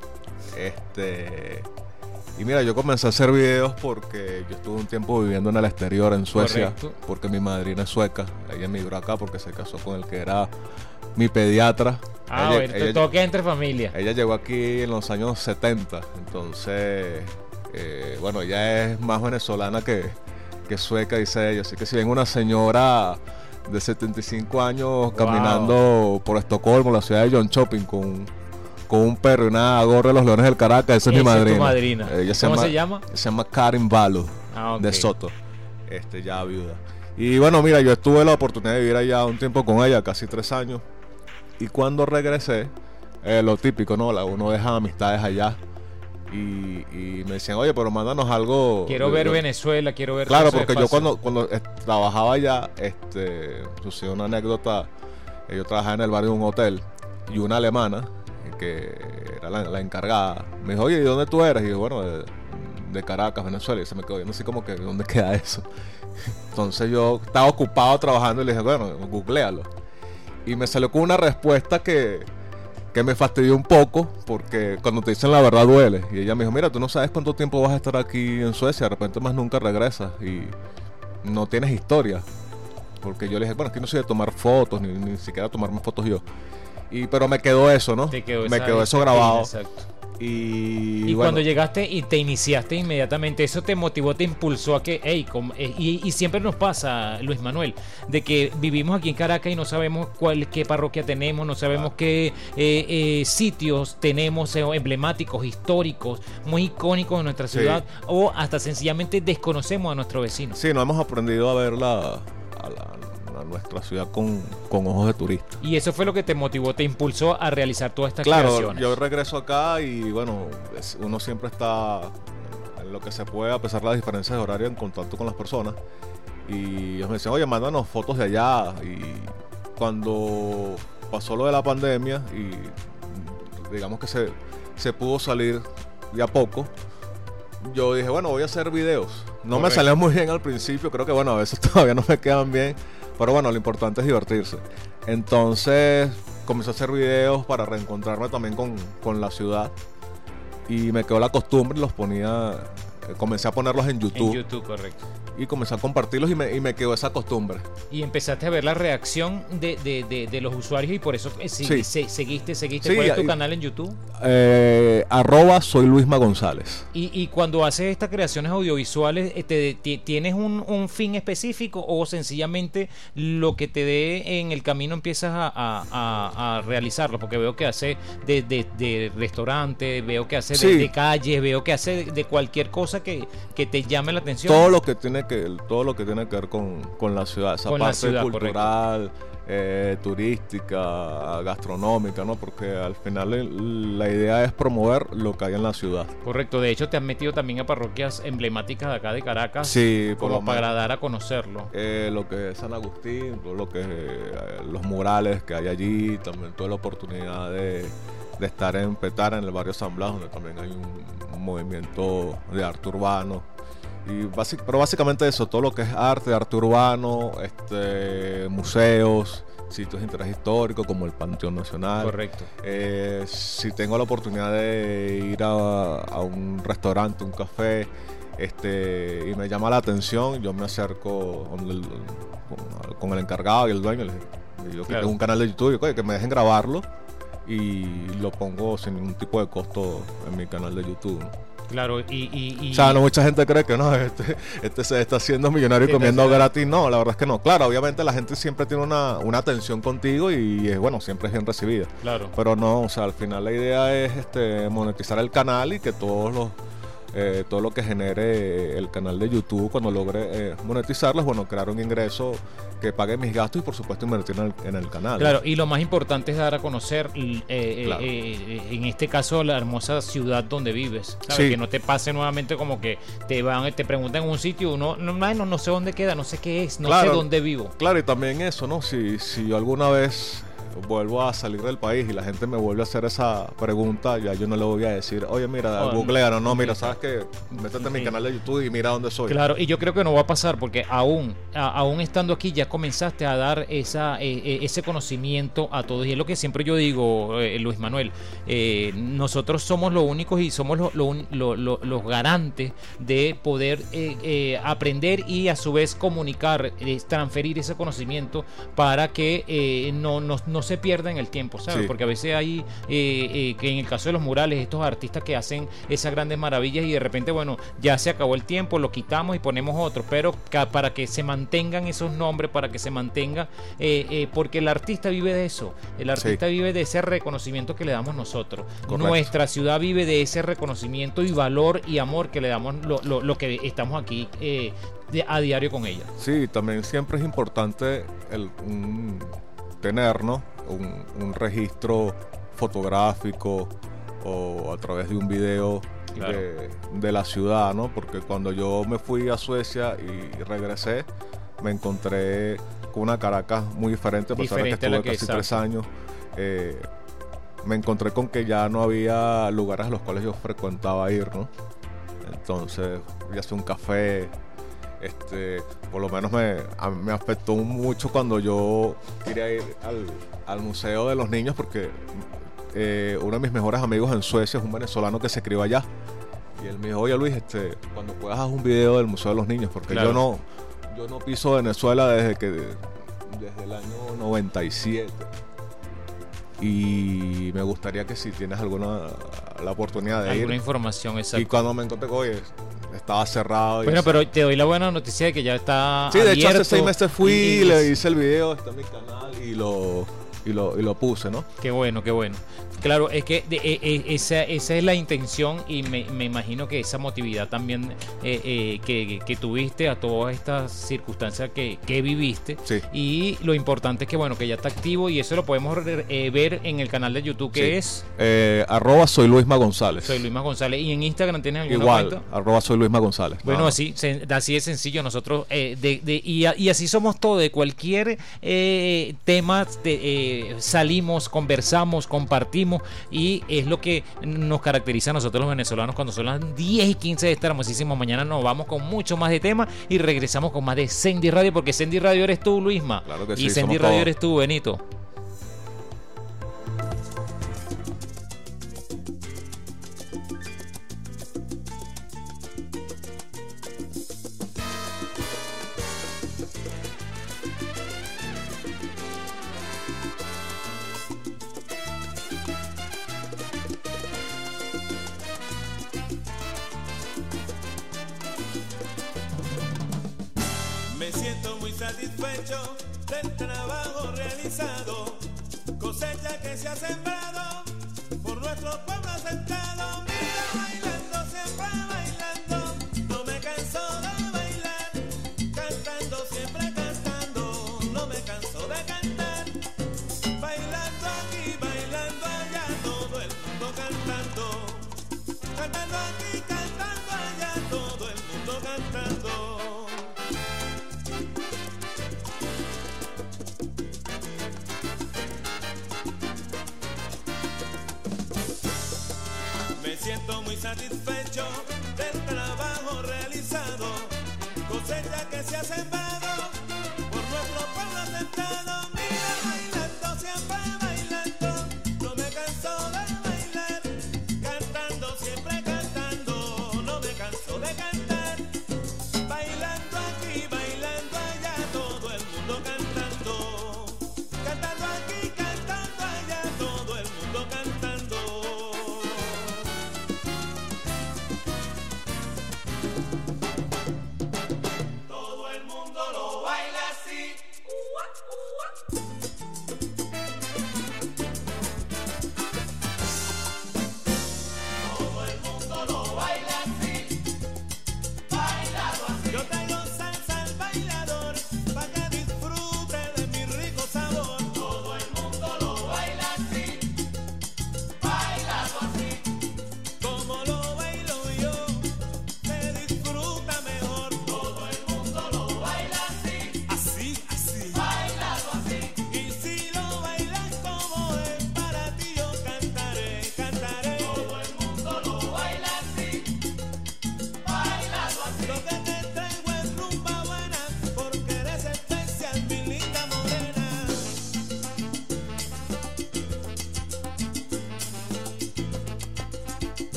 S18: Y mira, yo comencé a hacer videos porque yo estuve un tiempo viviendo en el exterior, en Suecia. Correcto. Porque mi madrina es sueca. Ella emigró acá porque se casó con el que era mi pediatra.
S4: Todo queda entre familia.
S18: Ella llegó aquí en los años 70. Entonces, bueno, ella es más venezolana que sueca, dice ella. Así que si ven una señora de 75 años caminando por Estocolmo, la ciudad de Jönköping, con un perro y una gorra de los Leones del Caracas, esa es mi madrina.
S4: ¿Tu madrina?
S18: ¿Cómo se llama? Se llama Karin Valo, de Soto, ya viuda. Y bueno, mira, yo tuve la oportunidad de vivir allá un tiempo con ella, casi 3 años. Y cuando regresé, lo típico, ¿no? Uno deja amistades allá. Y me decían, oye, pero mándanos algo.
S4: Quiero ver Venezuela, quiero ver.
S18: Claro, porque yo cuando trabajaba allá, sucedió una anécdota. Yo trabajaba en el barrio de un hotel y una alemana, que era la encargada, me dijo, oye, ¿y dónde tú eres? Y yo, bueno, de Caracas, Venezuela. Y se me quedó viendo así como que, ¿dónde queda eso? Entonces yo estaba ocupado trabajando y le dije, bueno, googlealo. Y me salió con una respuesta que me fastidió un poco, porque cuando te dicen la verdad duele. Y ella me dijo, mira, tú no sabes cuánto tiempo vas a estar aquí en Suecia, de repente más nunca regresas y no tienes historia. Porque yo le dije, bueno, aquí no soy de tomar fotos, ni siquiera tomarme fotos yo. Pero me quedó eso, ¿no? Me quedó eso grabado.
S4: Exacto.
S18: Y
S4: bueno, cuando llegaste y te iniciaste inmediatamente, eso te motivó, te impulsó a que, y siempre nos pasa, Luis Manuel, de que vivimos aquí en Caracas y no sabemos qué parroquia tenemos, no sabemos qué sitios tenemos emblemáticos, históricos, muy icónicos de nuestra ciudad, o hasta sencillamente desconocemos a nuestro vecino.
S18: Sí, no hemos aprendido a verla a nuestra ciudad con ojos de turista.
S4: Y eso fue lo que te motivó, te impulsó a realizar todas estas creaciones.
S18: Claro, yo regreso acá y bueno, uno siempre está en lo que se puede, a pesar de las diferencias de horario, en contacto con las personas. Y ellos me decían, oye, mándanos fotos de allá. Y cuando pasó lo de la pandemia y digamos que se pudo salir de a poco, yo dije, bueno, voy a hacer videos. No me salían muy bien al principio, creo que bueno, a veces todavía no me quedan bien, pero bueno, lo importante es divertirse. Entonces comencé a hacer videos para reencontrarme también con la ciudad y me quedó la costumbre y los ponía, comencé a ponerlos en YouTube.
S4: En YouTube, correcto.
S18: Y comencé a compartirlos y me quedó esa costumbre.
S4: Y empezaste a ver la reacción de los usuarios y por eso seguiste.
S18: Sí,
S4: ¿Cuál es tu canal en YouTube?
S18: @soy Luisma González.
S4: Y cuando haces estas creaciones audiovisuales, ¿tienes un fin específico o sencillamente lo que te dé en el camino empiezas a realizarlo? Porque veo que hace de restaurante, veo que hace de calles, veo que hace de cualquier cosa que te llame la atención.
S18: Todo lo que tiene que ver con la ciudad, esa parte cultural, turística, gastronómica, ¿no? Porque al final la idea es promover lo que hay en la ciudad.
S4: Correcto, de hecho te has metido también a parroquias emblemáticas de acá de Caracas,
S18: sí,
S4: como para dar a conocerlo.
S18: Lo que es San Agustín, todo lo que es los murales que hay allí, también tuve la oportunidad de estar en Petare, en el barrio San Blas, donde también hay un movimiento de arte urbano. Pero básicamente eso, todo lo que es arte urbano, museos, sitios de interés histórico como el Panteón Nacional.
S4: Correcto.
S18: Si tengo la oportunidad de ir a un restaurante, un café, y me llama la atención, yo me acerco con el encargado y el dueño, yo que tengo un canal de YouTube, que me dejen grabarlo y lo pongo sin ningún tipo de costo en mi canal de YouTube, ¿no?
S4: Claro,
S18: o sea, no mucha gente cree que no, se está haciendo millonario y comiendo gratis. No, la verdad es que no. Claro, obviamente la gente siempre tiene una atención contigo y bueno, siempre es bien recibida.
S4: Claro.
S18: Pero no, o sea, al final la idea es monetizar el canal y que todo lo que genere el canal de YouTube, cuando logre monetizarlo, bueno, crear un ingreso que pague mis gastos y por supuesto invertir en el canal.
S4: Claro, ¿no? Y lo más importante es dar a conocer en este caso la hermosa ciudad donde vives, ¿sabes? Sí. Que no te pase nuevamente como que te preguntan en un sitio, no sé dónde queda, no sé qué es, no sé dónde vivo.
S18: Claro, y también eso, ¿no? Si yo alguna vez vuelvo a salir del país y la gente me vuelve a hacer esa pregunta, ya yo no le voy a decir, oye, mira, googlealo, no, mira, sabes que métete en mi canal de YouTube y mira dónde soy.
S4: Claro, y yo creo que no va a pasar porque aún estando aquí ya comenzaste a dar ese conocimiento a todos. Y es lo que siempre yo digo, Luis Manuel, nosotros somos los únicos y somos los garantes de poder aprender y a su vez comunicar, transferir ese conocimiento para que no se pierda en el tiempo, ¿sabes?
S18: Sí.
S4: Porque a veces hay que en el caso de los murales, estos artistas que hacen esas grandes maravillas y de repente, bueno, ya se acabó el tiempo, lo quitamos y ponemos otro, pero para que se mantengan esos nombres, para que se mantenga, porque el artista vive de eso, el artista vive de ese reconocimiento que le damos nosotros.
S18: Correcto.
S4: Nuestra ciudad vive de ese reconocimiento y valor y amor que le damos lo que estamos aquí a diario con ella.
S18: Sí, también siempre es importante tener, ¿no?, un registro fotográfico o a través de un video, claro, de la ciudad, ¿no? Porque cuando yo me fui a Suecia y regresé, me encontré con una Caracas muy diferente, a pesar de que estuve casi 3 años. Me encontré con que ya no había lugares a los cuales yo frecuentaba ir, ¿no? Entonces, ya sea un café, por lo menos me afectó mucho cuando yo quería ir al Museo de los Niños, porque uno de mis mejores amigos en Suecia es un venezolano que se crió allá, y él me dijo, oye Luis, cuando puedas haz un video del Museo de los Niños, porque claro, yo no piso Venezuela desde el año 97, y me gustaría que si tienes la oportunidad de ir,
S4: información, exacto.
S18: Y cuando me encontré, oye, estaba cerrado.
S4: Bueno, pero te doy la buena noticia de que ya está
S18: abierto.
S4: De
S18: hecho hace 6 meses fui, le hice el video, está en mi canal y lo puse, ¿no?
S4: Qué bueno, qué bueno. Claro, es que esa es la intención y me imagino que esa motividad también que tuviste a todas estas circunstancias que viviste.
S18: Sí.
S4: Y lo importante es que, bueno, que ya está activo y eso lo podemos ver en el canal de YouTube que es...
S18: @soy Luisma González.
S4: Soy Luisma González. ¿Y en Instagram tienes alguna
S18: cuenta?
S4: Igual,
S18: @soy Luisma González.
S4: Bueno, así es sencillo. Nosotros, y así somos todos, de cualquier tema, salimos, conversamos, compartimos. Y es lo que nos caracteriza a nosotros los venezolanos cuando son las 10:15 de esta hermosísima mañana. Nos vamos con mucho más de temas y regresamos con más de Sendy Radio, porque Sendy Radio eres tú, Luisma.
S18: Claro que
S4: y
S18: sí,
S4: Sendy Radio eres tú, Benito.
S3: Me siento muy satisfecho del trabajo realizado, cosecha que se ha sembrado por nuestro pueblo asentado. Mira, bailando, siempre bailando, no me canso de bailar, cantando, siempre cantando, no me canso de cantar, bailando aquí, bailando allá, todo el mundo cantando, cantando aquí, cantando allá, todo el mundo cantando. Me siento muy satisfecho del trabajo realizado, cosecha que se ha sembrado por nuestro pueblo asentado. Mira, bailando, siempre bailando, no me canso de bailar, cantando, siempre cantando, no me canso de cantar, bailando aquí, bailando allá, todo el mundo cantando, cantando aquí, cantando allá, todo el mundo cantando. Todo el mundo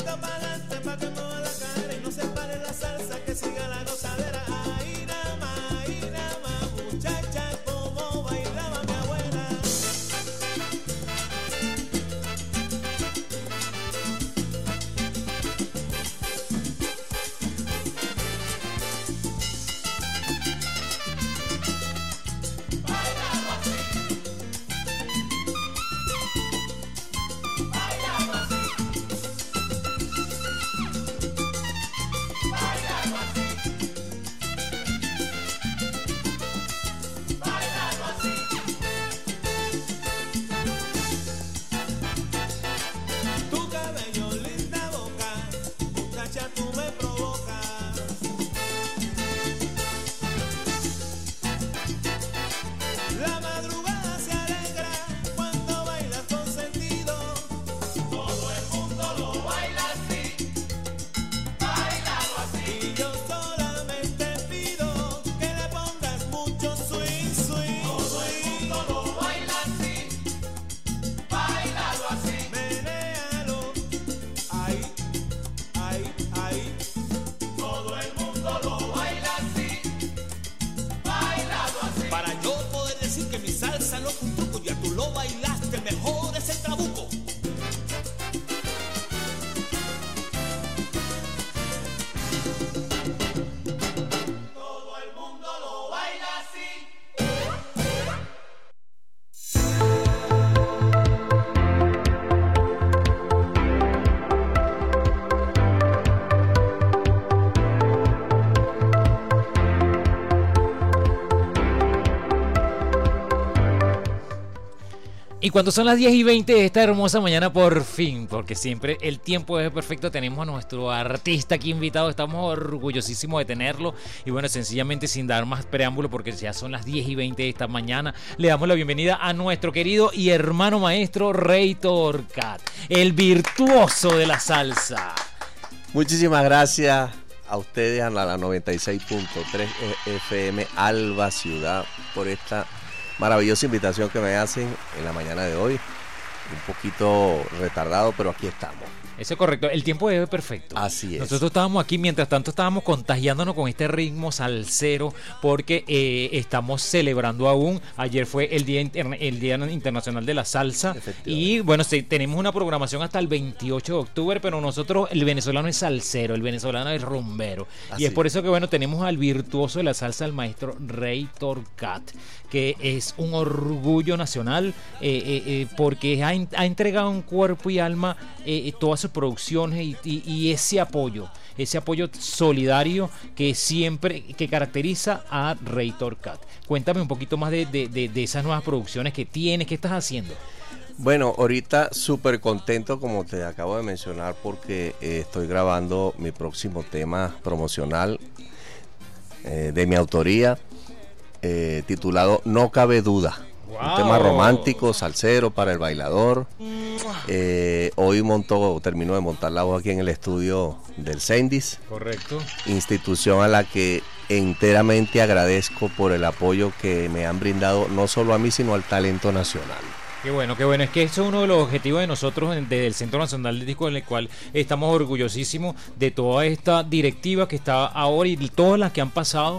S3: pasito para adelante pa' que mueva la cadera y no se pare la salsa, que siga la gozadera. Ahí nada más, muchacha, como bailaba mi abuela. Tu cabello, linda boca, muchacha, tú me provocas. La madrugada se alegra cuando bailas con sentido. Todo el mundo lo baila así, bailalo así. Y yo solamente pido que le pongas mucho swing, swing. Todo el mundo lo baila así, bailalo así. Menéalo, ahí, ahí, ahí. Todo el mundo lo baila así, bailalo así. Para yo poder decir que mi salsa no fue un truco, ya tú lo bailaste, mejor es el trabuco. Todo el mundo lo baila así.
S4: Y cuando son las 10:20 de esta hermosa mañana, por fin, porque siempre el tiempo es perfecto, tenemos a nuestro artista aquí invitado, estamos orgullosísimos de tenerlo. Y bueno, sencillamente sin dar más preámbulo, porque ya son las 10:20 de esta mañana, le damos la bienvenida a nuestro querido y hermano maestro Reitor Cat, el virtuoso de la salsa.
S19: Muchísimas gracias a ustedes, a la 96.3 FM Alba Ciudad, por esta maravillosa invitación que me hacen en la mañana de hoy. Un poquito retardado, pero aquí estamos.
S4: Eso es correcto, el tiempo es perfecto.
S19: Así es.
S4: Nosotros estábamos aquí, mientras tanto estábamos contagiándonos con este ritmo salsero, porque estamos celebrando aún. Ayer fue el Día Internacional de la Salsa. Y bueno, tenemos una programación hasta el 28 de octubre, pero nosotros, el venezolano es salsero, el venezolano es rumbero.
S19: Así
S4: y es por eso que bueno, tenemos al virtuoso de la salsa, el maestro Reitor Cat, que es un orgullo nacional, porque ha entregado en cuerpo y alma todas sus producciones y ese apoyo solidario que siempre caracteriza a Reitor Cat. Cuéntame un poquito más de esas nuevas producciones que tienes, ¿qué estás haciendo?
S19: Bueno, ahorita súper contento, como te acabo de mencionar, porque estoy grabando mi próximo tema promocional de mi autoría, titulado No Cabe Duda. Wow. Un tema romántico, salsero para el bailador. Hoy termino de montar la voz aquí en el estudio del Sendis.
S4: Correcto.
S19: Institución a la que enteramente agradezco por el apoyo que me han brindado, no solo a mí, sino al talento nacional.
S4: Qué bueno, es que eso es uno de los objetivos de nosotros desde el Centro Nacional del Disco, en el cual estamos orgullosísimos de toda esta directiva que está ahora y todas las que han pasado,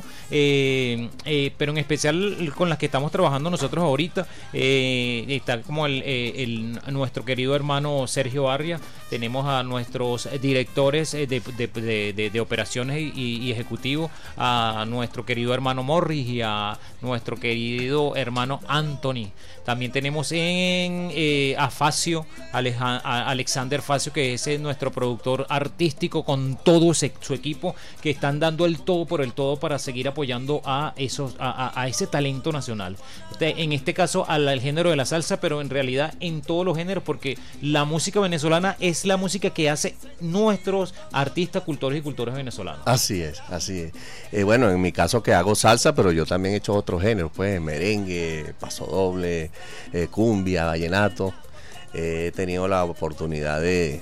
S4: pero en especial con las que estamos trabajando nosotros ahorita. Está como nuestro querido hermano Sergio Arria, tenemos a nuestros directores de operaciones y ejecutivos, a nuestro querido hermano Morris y a nuestro querido hermano Anthony. También tenemos a Facio, Alexander Facio, que es nuestro productor artístico, con todo su equipo, que están dando el todo por el todo para seguir apoyando a ese talento nacional. En este caso al género de la salsa, pero en realidad en todos los géneros, porque la música venezolana es la música que hace nuestros artistas, cultores y cultoras venezolanos.
S19: Así es. Bueno, en mi caso que hago salsa, pero yo también he hecho otros géneros, pues merengue, pasodoble, cumbia, vallenato. He tenido la oportunidad de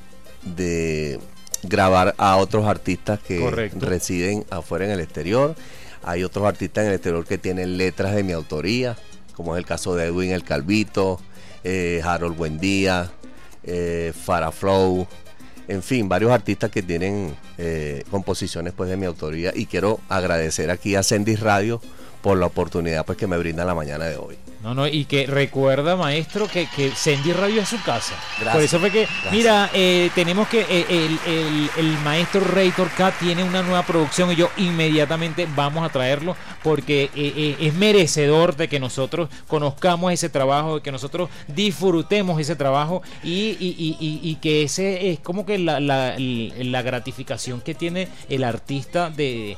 S19: grabar a otros artistas que
S4: Correcto.
S19: residen afuera en el exterior. Hay otros artistas en el exterior que tienen letras de mi autoría, como es el caso de Edwin el Calvito, Harold Buendía, Faraflow, en fin, varios artistas que tienen composiciones pues de mi autoría, y quiero agradecer aquí a Sendis Radio por la oportunidad pues que me brinda la mañana de hoy.
S4: No, y que recuerda, maestro, que Sendis Radio es su casa.
S19: Gracias.
S4: Por eso fue que,
S19: Gracias.
S4: mira, tenemos que, el maestro Rey Torcat tiene una nueva producción y yo inmediatamente vamos a traerlo porque es merecedor de que nosotros conozcamos ese trabajo, de que nosotros disfrutemos ese trabajo y que ese es como que la gratificación que tiene el artista de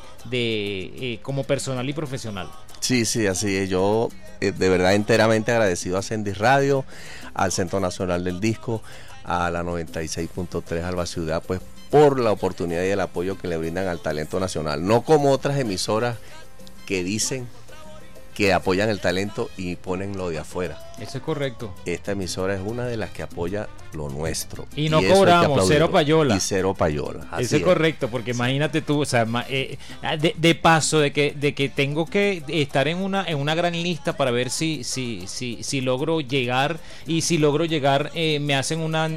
S4: como personal y profesional.
S19: Sí, así es. Yo de verdad enteramente agradecido a Sendis Radio, al Centro Nacional del Disco, a la 96.3 Alba Ciudad, pues por la oportunidad y el apoyo que le brindan al talento nacional. No como otras emisoras que dicen que apoyan el talento y ponen lo de afuera.
S4: Eso es correcto.
S19: Esta emisora es una de las que apoya lo nuestro.
S4: Y no
S19: eso hay que
S4: cobramos,
S19: aplaudirlo.
S4: cero payola.
S19: Y cero payola. Así
S4: Eso es correcto, porque imagínate tú, o sea, de paso de que tengo que estar en una gran lista para ver si logro llegar, y si logro llegar me hacen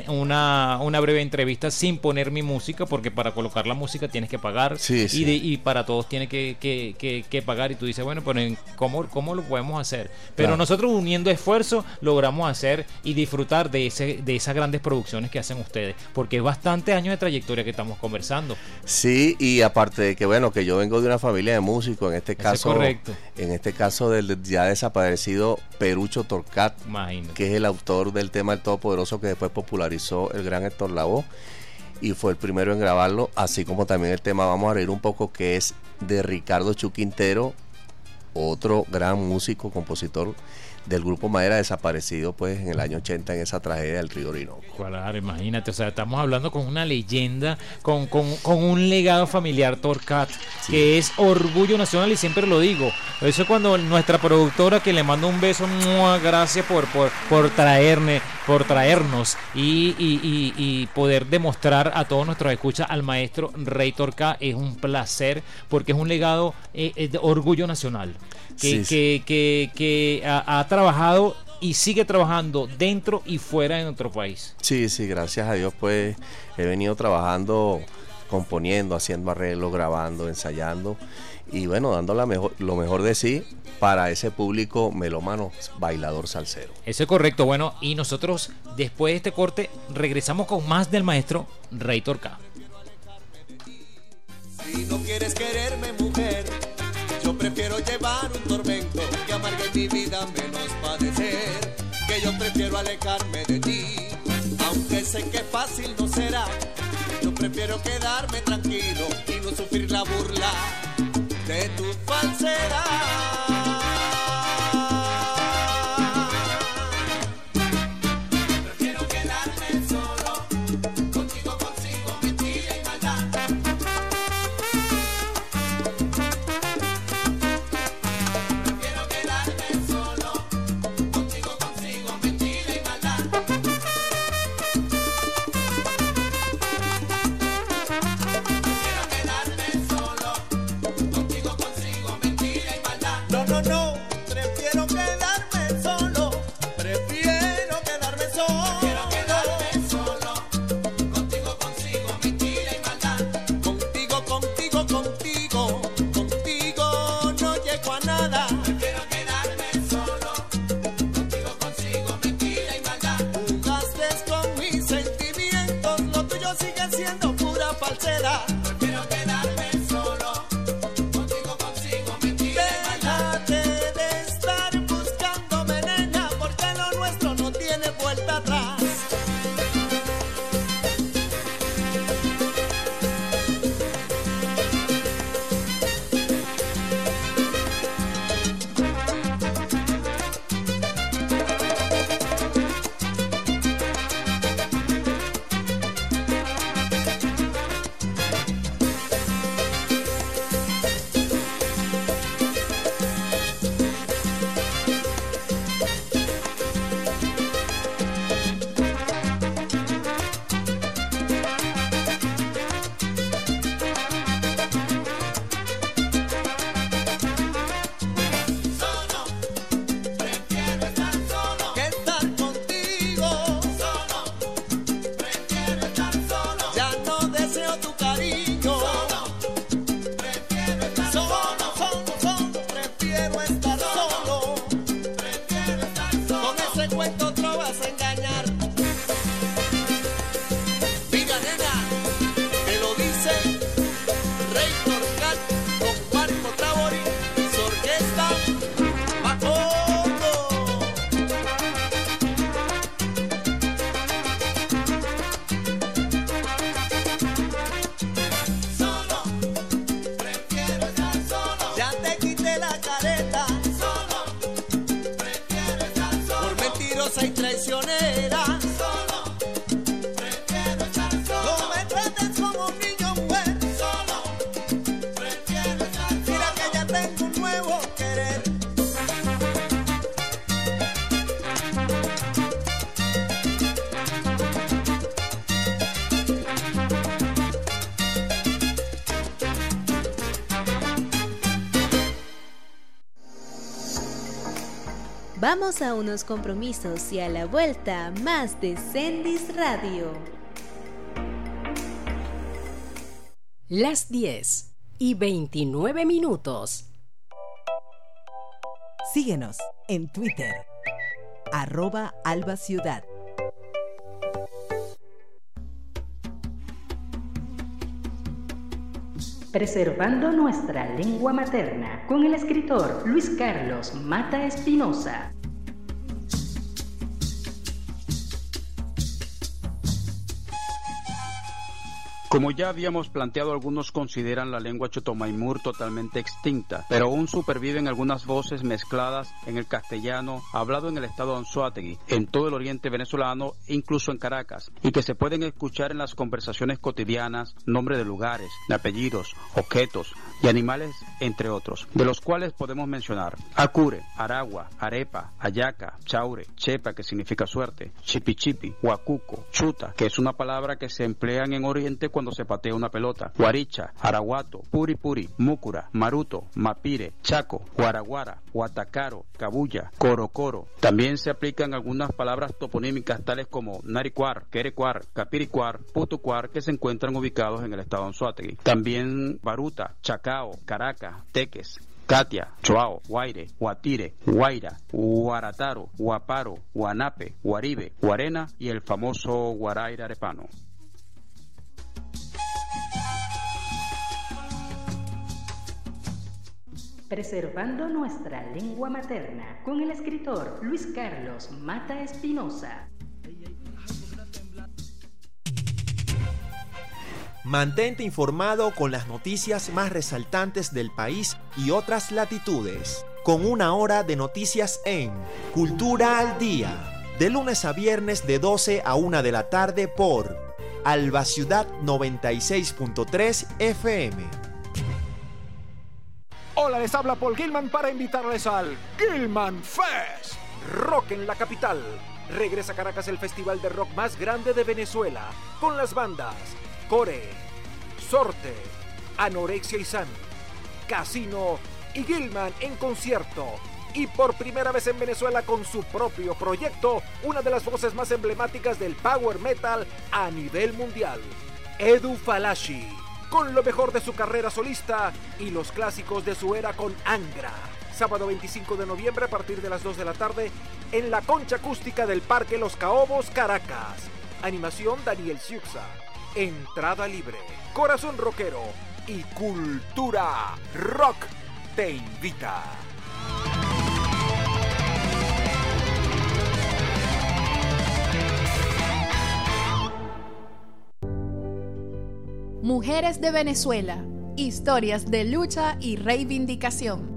S4: una breve entrevista sin poner mi música, porque para colocar la música tienes que pagar, y para todos tiene que pagar, y tú dices, bueno, pero ¿cómo lo podemos hacer? Pero
S19: Claro.
S4: nosotros uniendo esfuerzos logramos hacer y disfrutar de esas grandes producciones que hacen ustedes, porque es bastantes años de trayectoria que estamos conversando.
S19: Sí, y aparte de que bueno, que yo vengo de una familia de músicos, en este
S4: Eso
S19: caso,
S4: es correcto.
S19: en este caso del ya desaparecido Perucho Torcat,
S4: Imagínate.
S19: que es el autor del tema El Todopoderoso, que después popularizó el gran Héctor Lavoe y fue el primero en grabarlo, así como también el tema Vamos a reír un poco, que es de Ricardo Chu Quintero, otro gran músico, compositor del grupo Madera, desaparecido pues en el año 80 en esa tragedia del río Orinoco.
S4: Claro, imagínate, o sea, estamos hablando con una leyenda, con un legado familiar Torcat, que es orgullo nacional, y siempre lo digo. Eso es cuando nuestra productora, que le mando un beso, gracias por traernos y poder demostrar a todos nuestros escuchas al maestro Rey Torcat. Es un placer, porque es un legado de orgullo nacional que ha trabajado y sigue trabajando dentro y fuera de nuestro país.
S19: Sí, gracias a Dios pues he venido trabajando, componiendo, haciendo arreglos, grabando, ensayando y bueno, dando lo mejor de sí para ese público melómano, bailador salsero.
S4: Eso es correcto. Bueno, y nosotros después de este corte regresamos con más del maestro Rey Torcat.
S3: Si no quieres quererme, mujer, yo prefiero llevar un tormento que amargue mi vida menos padecer, que yo prefiero alejarme de ti, aunque sé que fácil no será. Yo prefiero quedarme tranquilo y no sufrir la burla de tu falsedad. Prefiero quedarme solo, contigo consigo mentira y maldad. Prefiero quedarme solo, contigo consigo mentira y maldad. Prefiero quedarme solo, contigo consigo mentira y maldad. No, prefiero quedarme solo, prefiero quedarme solo. Prefiero quedarme solo, contigo consigo mentira y maldad. Contigo no llego a nada. Prefiero quedarme solo, contigo consigo mentira y maldad. Jugaste con mis sentimientos, lo tuyo sigue siendo pura falsedad. Prefiero quedarme solo, contigo consigo mentira y maldad. Déjate de estar buscándome, nena, porque lo nuestro no tiene vuelta atrás. envidiosa y traicionera. Solo prefiero estar solo. No me trates como un niño, pues. Solo prefiero estar solo. Mira que ya tengo un nuevo querer.
S1: Vamos a unos compromisos y a la vuelta más de Sendis Radio.
S5: Las 10:29.
S6: Síguenos en Twitter, @AlbaCiudad.
S5: Preservando nuestra lengua materna con el escritor Luis Carlos Mata Espinosa.
S20: Como ya habíamos planteado, algunos consideran la lengua chotomaimur totalmente extinta, pero aún superviven algunas voces mezcladas en el castellano hablado en el estado de Anzoátegui, en todo el oriente venezolano, incluso en Caracas, y que se pueden escuchar en las conversaciones cotidianas, nombres de lugares, de apellidos, objetos y animales, entre otros, de los cuales podemos mencionar Acure, Aragua, Arepa, Ayaca, Chaure, Chepa, que significa suerte, Chipichipi, Huacuco, Chuta, que es una palabra que se emplea en Oriente cuando se patea una pelota, Guaricha, Araguato, Puri Puri, Múcura, Maruto, Mapire, Chaco, Guaraguara, Huatacaro, Cabuya, Corocoro. También se aplican algunas palabras toponímicas tales como Naricuar, Querecuar, Capiricuar, Putucuar, que se encuentran ubicados en el estado de Anzoátegui. También Baruta, Chacao, Caracas, Teques, Catia, Choao, Guaire, Guatire, Guaira, Guarataro, Guaparo, Guanape, Guaribe, Guarena y el famoso Guaraire arepano.
S5: Preservando nuestra lengua materna con el escritor Luis Carlos Mata Espinosa.
S8: Mantente informado con las noticias más resaltantes del país y otras latitudes, con una hora de noticias en Cultura al Día, de lunes a viernes de 12 a 1 de la tarde por Alba Ciudad 96.3 FM.
S15: Hola, les habla Paul Gilman para invitarles al Gilman Fest, Rock en la capital. Regresa a Caracas el festival de rock más grande de Venezuela, con las bandas Core, Sorte, Anorexia y San, Casino y Gilman en concierto. Y por primera vez en Venezuela con su propio proyecto, una de las voces más emblemáticas del power metal a nivel mundial, Edu Falashi, con lo mejor de su carrera solista y los clásicos de su era con Angra. Sábado 25 de noviembre a partir de las 2 de la tarde en la concha acústica del Parque Los Caobos, Caracas. Animación Daniel Siuxa. Entrada libre. Corazón Rockero y Cultura Rock te invita.
S11: Mujeres de Venezuela, historias de lucha y reivindicación.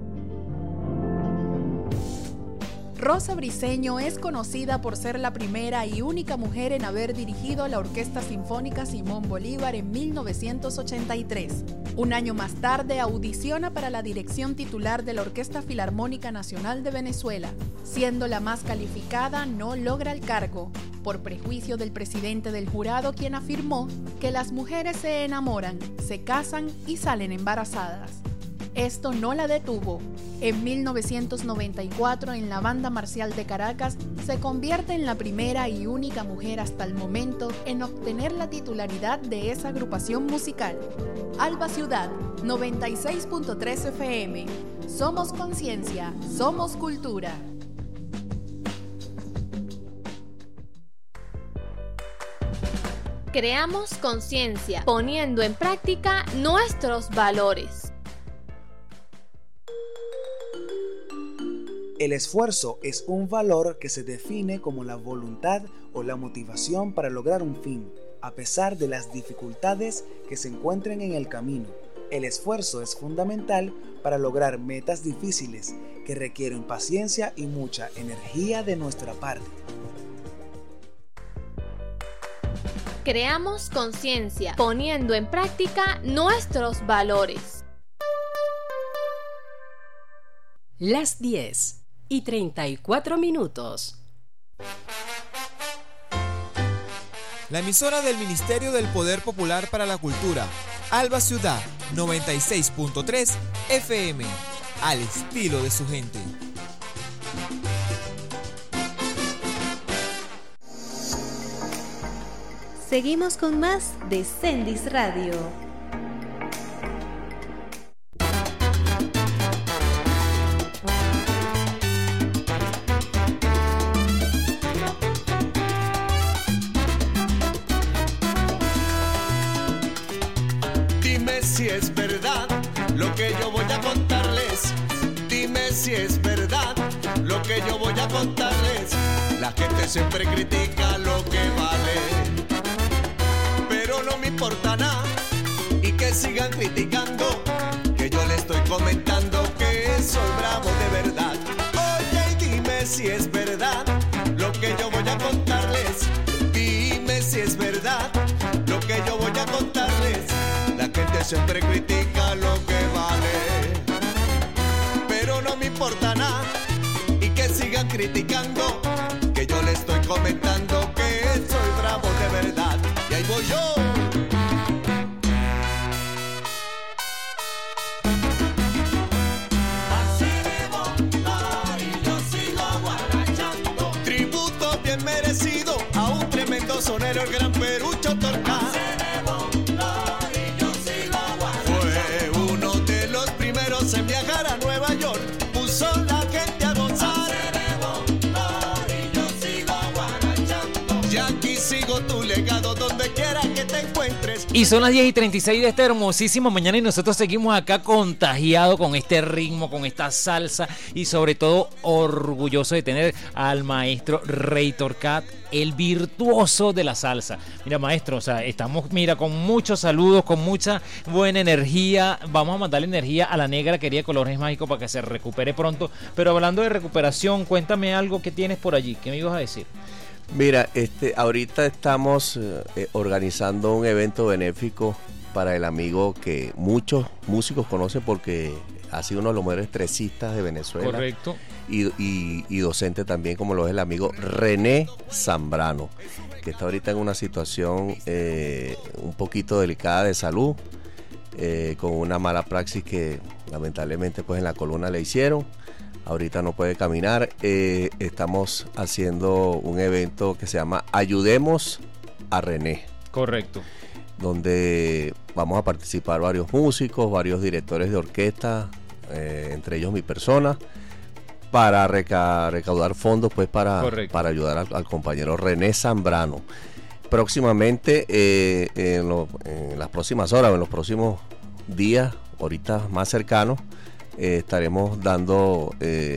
S11: Rosa Briceño es conocida por ser la primera y única mujer en haber dirigido la Orquesta Sinfónica Simón Bolívar en 1983. Un año más tarde audiciona para la dirección titular de la Orquesta Filarmónica Nacional de Venezuela. Siendo la más calificada, no logra el cargo, por prejuicio del presidente del jurado, quien afirmó que las mujeres se enamoran, se casan y salen embarazadas. Esto no la detuvo. En 1994, en la Banda Marcial de Caracas, se convierte en la primera y única mujer hasta el momento en obtener la titularidad de esa agrupación musical. Alba Ciudad, 96.3 FM. Somos conciencia, somos cultura.
S21: Creamos conciencia, poniendo en práctica nuestros valores.
S17: El esfuerzo es un valor que se define como la voluntad o la motivación para lograr un fin, a pesar de las dificultades que se encuentren en el camino. El esfuerzo es fundamental para lograr metas difíciles que requieren paciencia y mucha energía de nuestra parte.
S21: Creamos conciencia, poniendo en práctica nuestros valores.
S2: Las 10:34.
S22: La emisora del Ministerio del Poder Popular para la Cultura, Alba Ciudad, 96.3 FM, al estilo de su gente.
S1: Seguimos con más de Sendis Radio.
S3: Dime si es verdad lo que yo voy a contarles. Dime si es verdad lo que yo voy a contarles. La gente siempre critica lo que vale, pero no me importa nada y que sigan criticando, que yo le estoy comentando que soy bravo de verdad. Oye, y dime si es verdad lo que yo voy a contarles. Dime si es verdad lo que yo voy a contarles. La gente siempre critica lo que vale, pero no me importa nada y que sigan criticando, que yo le estoy comentando que soy bravo de verdad. Y ahí voy yo. Así debo dar y yo sigo guarachando. Tributo bien merecido a un tremendo sonero, el gran Perucho Torca. Así debo dar y yo sigo guarachando. Fue uno de los primeros en viajar a Nueva York. Puso la gente a gozar. Sigo tu legado donde quiera que te encuentres.
S4: Y son las 10:36 de esta hermosísima mañana y nosotros seguimos acá contagiados con este ritmo, con esta salsa y sobre todo orgulloso de tener al maestro Rey Torcat, el virtuoso de la salsa. Mira, maestro, o sea, estamos, con muchos saludos, con mucha buena energía. Vamos a mandarle energía a la negra querida Colores Mágicos para que se recupere pronto. Pero hablando de recuperación, cuéntame algo que tienes por allí. ¿Qué me ibas a decir?
S19: Mira, ahorita estamos organizando un evento benéfico para el amigo que muchos músicos conocen porque ha sido uno de los mejores tresistas de Venezuela.
S4: Correcto.
S19: Y docente también, como lo es el amigo René Zambrano, que está ahorita en una situación un poquito delicada de salud, con una mala praxis que lamentablemente pues en la columna le hicieron. Ahorita no puede caminar. Estamos haciendo un evento que se llama Ayudemos a René.
S4: Correcto.
S19: Donde vamos a participar varios músicos, varios directores de orquesta, entre ellos mi persona, para recaudar fondos pues para ayudar al compañero René Zambrano. Próximamente, en las próximas horas, en los próximos días, ahorita más cercanos, estaremos dando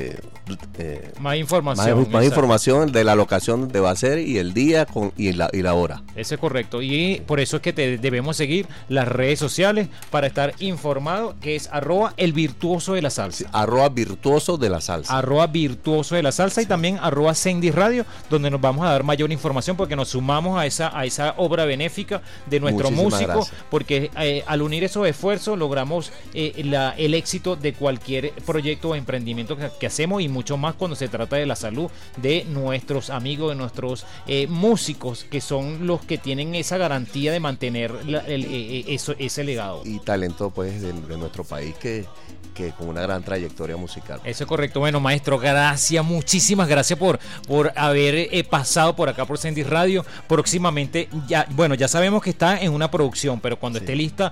S4: más información.
S19: Más información de la locación donde va a ser y el día y la hora.
S4: Eso es correcto. Y por eso es que debemos seguir las redes sociales para estar informado, que es @elvirtuoso de la salsa.
S19: Sí, @virtuoso de la salsa.
S4: @virtuoso de la salsa y también @Sendis Radio, donde nos vamos a dar mayor información porque nos sumamos a esa obra benéfica de nuestro músico. Gracias. Porque al unir esos esfuerzos logramos el éxito de cualquier proyecto o emprendimiento que hacemos y mucho más cuando se trata de la salud de nuestros amigos, de nuestros músicos, que son los que tienen esa garantía de mantener ese legado.
S19: Y talento pues de nuestro país que con una gran trayectoria musical.
S4: Eso es correcto. Bueno, maestro, gracias, muchísimas gracias por haber pasado por acá por Sendis Radio. Próximamente, ya sabemos que está en una producción, pero cuando esté lista,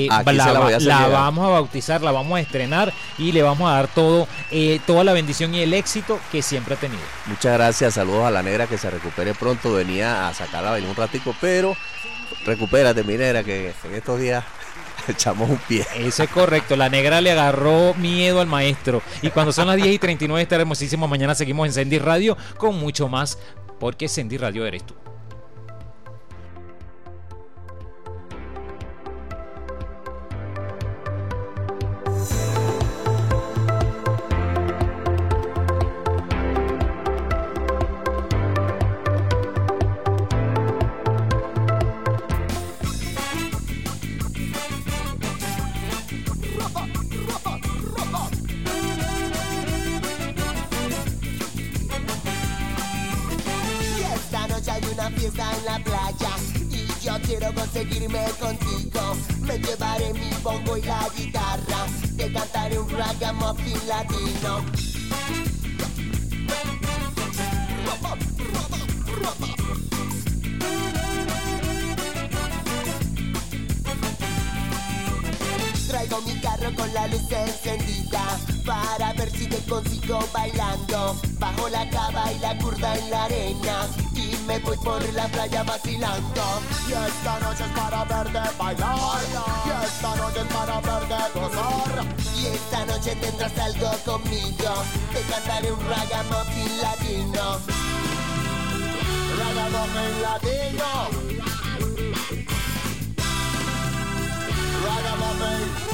S4: la vamos a bautizar, la vamos a estrenar y le vamos a dar toda la bendición y el éxito que siempre ha tenido.
S19: Muchas gracias, saludos a la negra, que se recupere pronto. Venía a sacarla a bailar un ratico, pero recupérate, mi negra, que en estos días echamos un pie.
S4: Eso es correcto, la negra le agarró miedo al maestro. Y cuando son las 10:39 de esta hermosísima mañana, seguimos en Sendis Radio con mucho más, porque Sendis Radio eres tú.
S7: en la playa y yo quiero conseguirme contigo. Me llevaré mi bongo y la guitarra, te cantaré un ragamuffin latino. Traigo mi carro con la luz encendida para ver si te consigo bailando bajo la cava y la curda en la arena, y me voy por la playa vacilando.
S3: Y esta noche es para verte bailar, y esta noche es para verte gozar,
S7: y esta noche tendrás algo conmigo, te cantaré un ragamuffin latino.
S3: Ragamuffin latino. Ragamuffin.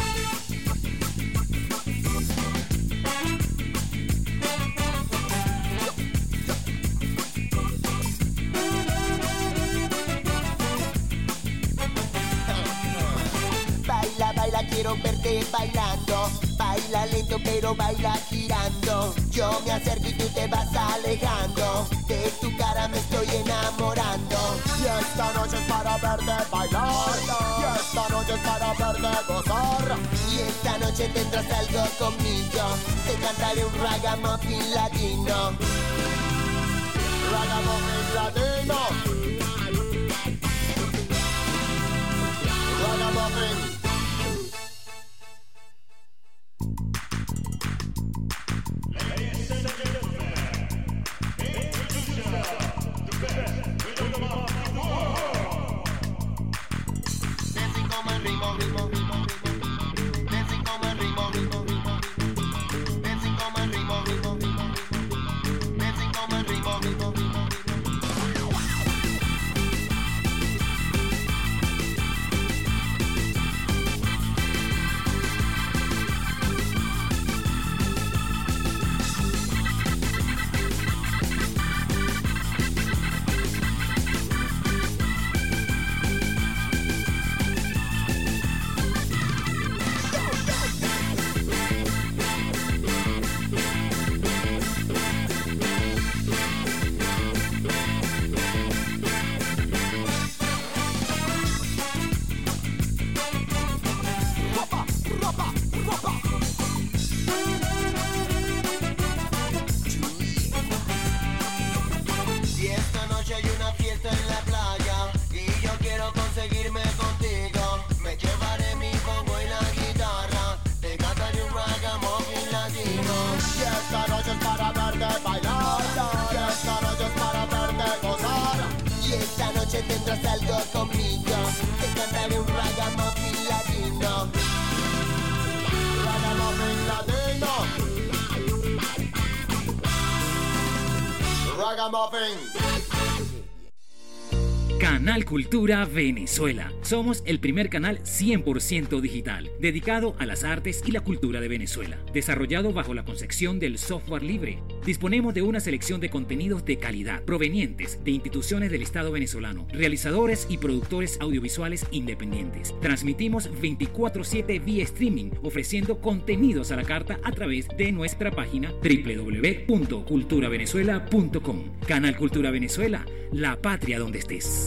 S7: Baila, baila, quiero verte bailando. Baila lento pero baila girando. Yo me acerco y tú te vas alejando. De tu cara me estoy enamorando.
S3: Y esta noche es para verte bailar, y esta noche es para verte gozar,
S7: y esta noche tendrás algo conmigo, te cantaré un ragamuffin latino.
S3: Ragamuffin latino. Ragamuffin.
S7: Tendrás algo conmigo, te cantaré un ragamuffin latino.
S3: Ragamuffin latino. Ragamuffin.
S13: Canal Cultura Venezuela. Somos el primer canal 100% digital, dedicado a las artes y la cultura de Venezuela. Desarrollado bajo la concepción del software libre, disponemos de una selección de contenidos de calidad, provenientes de instituciones del Estado venezolano, realizadores y productores audiovisuales independientes. Transmitimos 24/7 vía streaming, ofreciendo contenidos a la carta a través de nuestra página www.culturavenezuela.com. Canal Cultura Venezuela, la patria donde estés.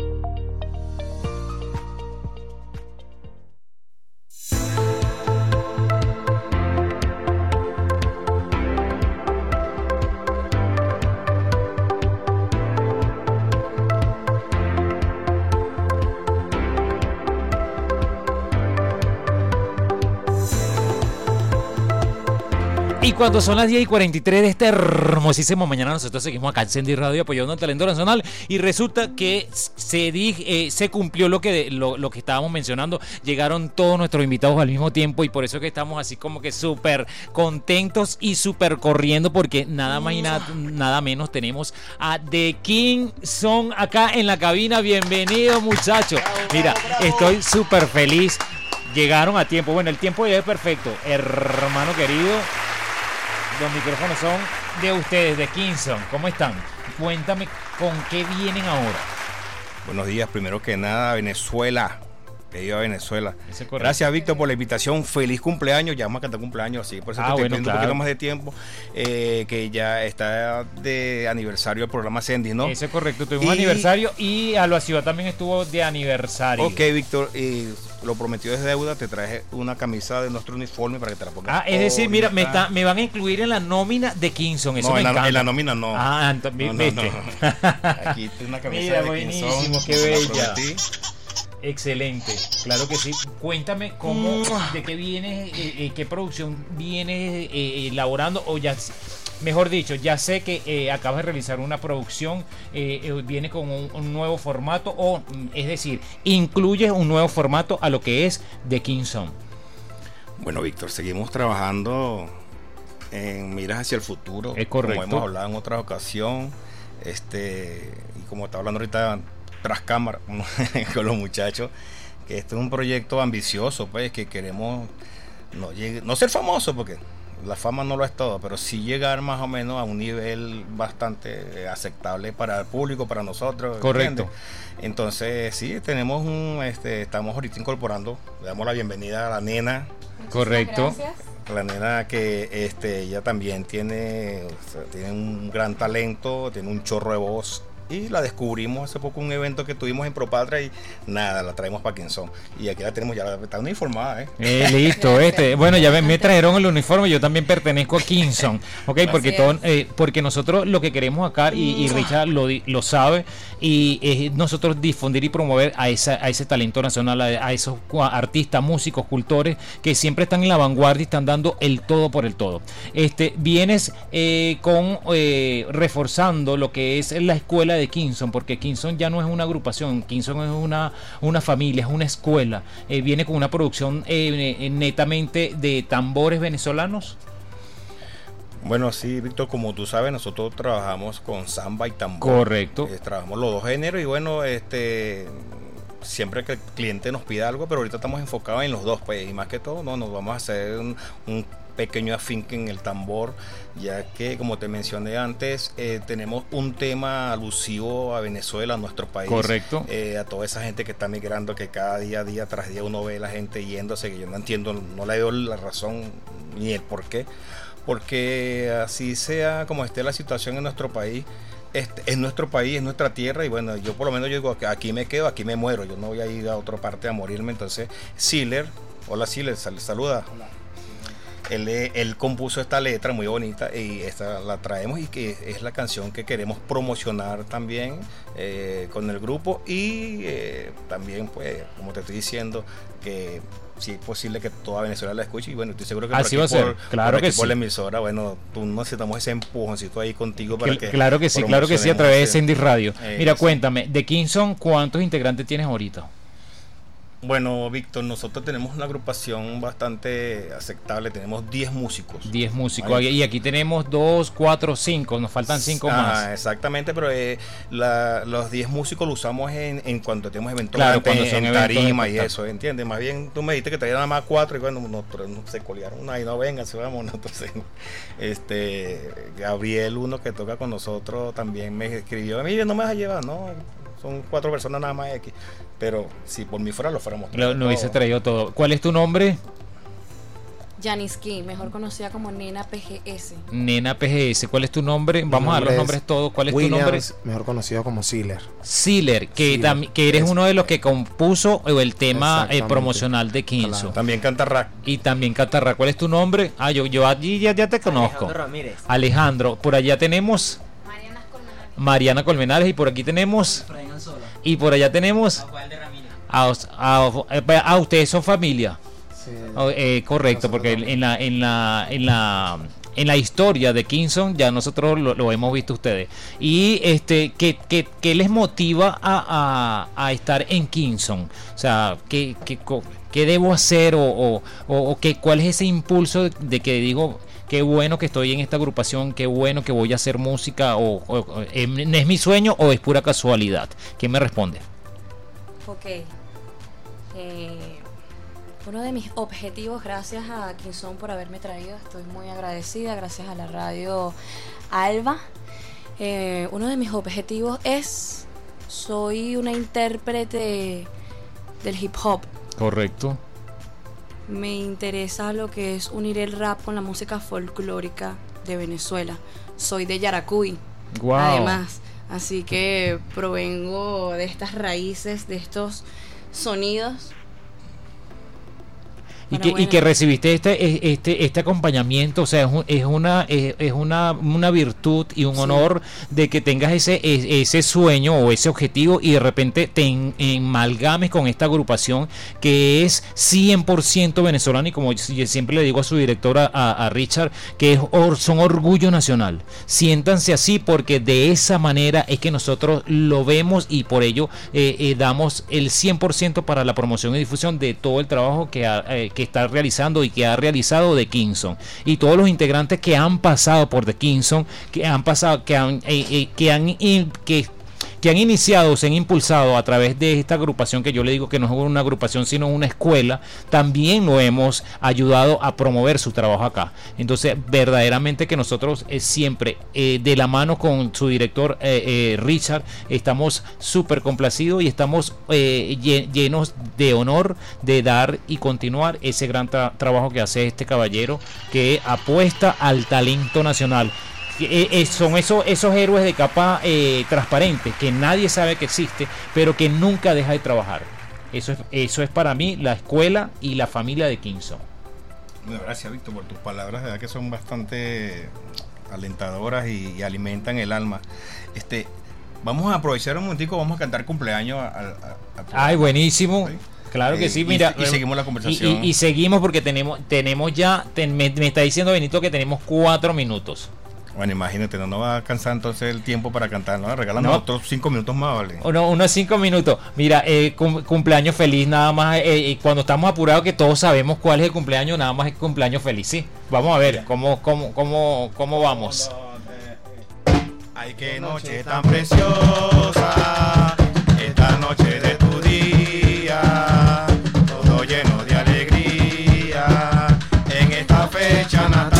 S4: Y cuando son las 10:43 de este hermosísimo mañana, nosotros seguimos acá en Sendy Radio apoyando al talento nacional, y resulta que se cumplió lo que estábamos mencionando. Llegaron todos nuestros invitados al mismo tiempo, y por eso que estamos así como que súper contentos y súper corriendo, porque nada más y nada menos tenemos a The King Son acá en la cabina. Bienvenidos, muchachos. Mira, estoy súper feliz. Llegaron a tiempo. Bueno, el tiempo ya es perfecto. Hermano querido, los micrófonos son de ustedes, de Kingston. ¿Cómo están? Cuéntame con qué vienen ahora.
S9: Buenos días, primero que nada, Venezuela. que viva Venezuela.
S4: correcto.
S9: Gracias, Víctor, por la invitación. Feliz cumpleaños. Ya vamos a cantar cumpleaños así. Por eso te estoy pidiendo un poquito más de tiempo. Que ya está de aniversario el programa Sendy, ¿no?
S4: Ese es correcto. Tuvimos aniversario y Alba Ciudad también estuvo de aniversario.
S9: Ok, Víctor. Lo prometido es deuda. Te traje una camisa de nuestro uniforme para que te la pongas.
S4: Es decir, mira, me van a incluir en la nómina de Kingston. Eso
S9: No,
S4: me encanta.
S9: en la nómina no.
S4: ¿viste?
S9: Aquí está una camisa
S4: Mira,
S9: de
S4: buenísimo,
S9: Kingston,
S4: qué
S9: la
S4: bella.
S9: prometí.
S4: Excelente, claro que sí. Cuéntame cómo, de qué viene, qué producción vienes elaborando, o ya, mejor dicho, ya sé que acabas de realizar una producción, viene con un nuevo formato, o es decir, incluye un nuevo formato a lo que es The Kingston.
S9: Bueno, Víctor, seguimos trabajando en miras hacia el futuro.
S4: Es correcto.
S9: Como hemos hablado en otra ocasión, y como estaba hablando ahorita tras cámara con los muchachos, que este es un proyecto ambicioso, pues, que queremos no ser famosos, porque la fama no lo es todo, pero sí llegar más o menos a un nivel bastante aceptable para el público, para nosotros.
S4: Correcto.
S9: ¿Entiendes? Entonces, sí, tenemos estamos ahorita incorporando, le damos la bienvenida a la nena.
S4: Correcto.
S9: La nena que ella también tiene un gran talento, tiene un chorro de voz. Y la descubrimos hace poco en un evento que tuvimos en Propatria y nada, la traemos para Kingston. Y aquí la tenemos, ya está uniformada,
S4: Listo, bueno, ya me trajeron el uniforme, yo también pertenezco a Kingston, ¿ok? Porque nosotros lo que queremos acá, y Richard lo sabe, y es nosotros difundir y promover a ese talento nacional, a esos artistas, músicos, cultores, que siempre están en la vanguardia y están dando el todo por el todo. Vienes reforzando lo que es la escuela de Kingston, porque Kingston ya no es una agrupación, Kingston es una familia, es una escuela. Viene con una producción netamente de tambores venezolanos.
S9: Bueno, sí, Víctor, como tú sabes, nosotros trabajamos con samba y tambor.
S4: Correcto.
S9: Trabajamos los dos géneros y bueno, siempre que el cliente nos pida algo, pero ahorita estamos enfocados en los dos, pues, y más que todo, nos vamos a hacer un pequeño afinque en el tambor, ya que, como te mencioné antes, tenemos un tema alusivo a Venezuela, a nuestro país.
S4: Correcto.
S9: A toda esa gente que está migrando, que cada día tras día uno ve a la gente yéndose, que yo no entiendo, no le doy la razón ni el por qué, porque así sea como esté la situación en nuestro país, es nuestro país, es nuestra tierra, y bueno, yo por lo menos yo digo que aquí me quedo, aquí me muero, yo no voy a ir a otra parte a morirme. Entonces, Sealer, hola Sealer, saluda. Hola. Él compuso esta letra muy bonita y esta la traemos, y que es la canción que queremos promocionar también con el grupo, y también, pues, como te estoy diciendo, que si es posible que toda Venezuela la escuche, y bueno, estoy seguro que
S4: así va a ser, claro que sí.
S9: Por la emisora, bueno, tú necesitamos ese empujoncito ahí contigo para que
S4: claro que sí, a través de Sendy Radio. Mira, cuéntame, de Kingston, ¿cuántos integrantes tienes ahorita?
S9: Bueno, Víctor, nosotros tenemos una agrupación bastante aceptable, tenemos 10 músicos.
S4: 10 músicos, ¿vale? Y aquí tenemos 2, 4, 5, nos faltan 5 más.
S9: Exactamente, pero los 10 músicos lo usamos en cuando tenemos eventos,
S4: claro, cuando son
S9: en tarima y eso, ¿entiendes? Más bien, tú me dijiste que traían nada más 4 y bueno, no se colearon, ahí no vengan, se vamos, entonces, Gabriel, uno que toca con nosotros, también me escribió, mire, no me vas a llevar, no, son 4 personas nada más X. Pero si por mí fuera, lo fuéramos.
S4: Lo hubiese traído todo. ¿Cuál es tu nombre?
S10: Janiski, mejor conocida como Nena PGS.
S4: Nena PGS, ¿cuál es tu nombre? Vamos a dar los nombres todos. ¿Cuál es
S23: Williams,
S4: tu nombre?
S23: Mejor conocido como Sealer.
S4: Sealer, que eres uno de los que compuso el tema promocional de Kingston.
S9: Claro. También canta rap.
S4: Y también canta rap. ¿Cuál es tu nombre? Yo allí ya te conozco.
S23: Alejandro Ramírez.
S4: Alejandro, por allá tenemos Mariana Colmenares, y por aquí tenemos y por allá tenemos ustedes son familia. Sí. Correcto, porque en la historia de Kingston ya nosotros lo hemos visto ustedes. Y ¿qué les motiva a estar en Kingston? O sea, ¿qué debo hacer o cuál es ese impulso de que digo, qué bueno que estoy en esta agrupación, qué bueno que voy a hacer música, o es mi sueño o es pura casualidad? ¿Quién me responde?
S10: Ok. Uno de mis objetivos, gracias a Kingston por haberme traído, estoy muy agradecida, gracias a la radio Alba. Uno de mis objetivos soy una intérprete del hip hop.
S4: Correcto.
S10: Me interesa lo que es unir el rap con la música folclórica de Venezuela. Soy de Yaracuy,
S4: Wow.
S10: además, así que provengo de estas raíces, de estos sonidos.
S4: Y
S10: Pero
S4: que, y
S10: bueno.
S4: que recibiste este acompañamiento, o sea, es una virtud y un honor de que tengas ese sueño o ese objetivo y de repente te amalgames con esta agrupación que es 100% venezolana, y como yo siempre le digo a su directora, a Richard, que son orgullo nacional. Siéntanse así, porque de esa manera es que nosotros lo vemos, y por ello damos el 100% para la promoción y difusión de todo el trabajo que está realizando y que ha realizado The Kingston, y todos los integrantes que han pasado por The Kingston, que han iniciado, se han impulsado a través de esta agrupación, que yo le digo que no es una agrupación sino una escuela. También lo hemos ayudado a promover su trabajo acá. Entonces verdaderamente que nosotros siempre de la mano con su director Richard estamos súper complacidos y estamos llenos de honor de dar y continuar ese gran trabajo que hace este caballero, que apuesta al talento nacional. Son esos héroes de capa transparente que nadie sabe que existe, pero que nunca deja de trabajar. Eso es para mí la escuela y la familia de Kingston.
S9: Bueno, gracias, Víctor, por tus palabras, de verdad que son bastante alentadoras y alimentan el alma. Vamos a aprovechar un momentico, vamos a cantar cumpleaños
S4: Ay, buenísimo. ¿Sí? Claro que sí, mira.
S9: Y seguimos la conversación.
S4: Y seguimos porque tenemos ya, me está diciendo Benito que tenemos 4 minutos.
S9: Bueno, imagínate, no nos va a alcanzar entonces el tiempo para cantar, ¿no? Regalando otros 5 minutos más, ¿vale?
S4: Unos 5 minutos. Mira, cumpleaños feliz, nada más. Cuando estamos apurados, que todos sabemos cuál es el cumpleaños, nada más es cumpleaños feliz, ¿sí? Vamos a ver cómo vamos.
S9: Ay, qué noche tan preciosa, esta noche de tu día, todo lleno de alegría, en esta fecha natal.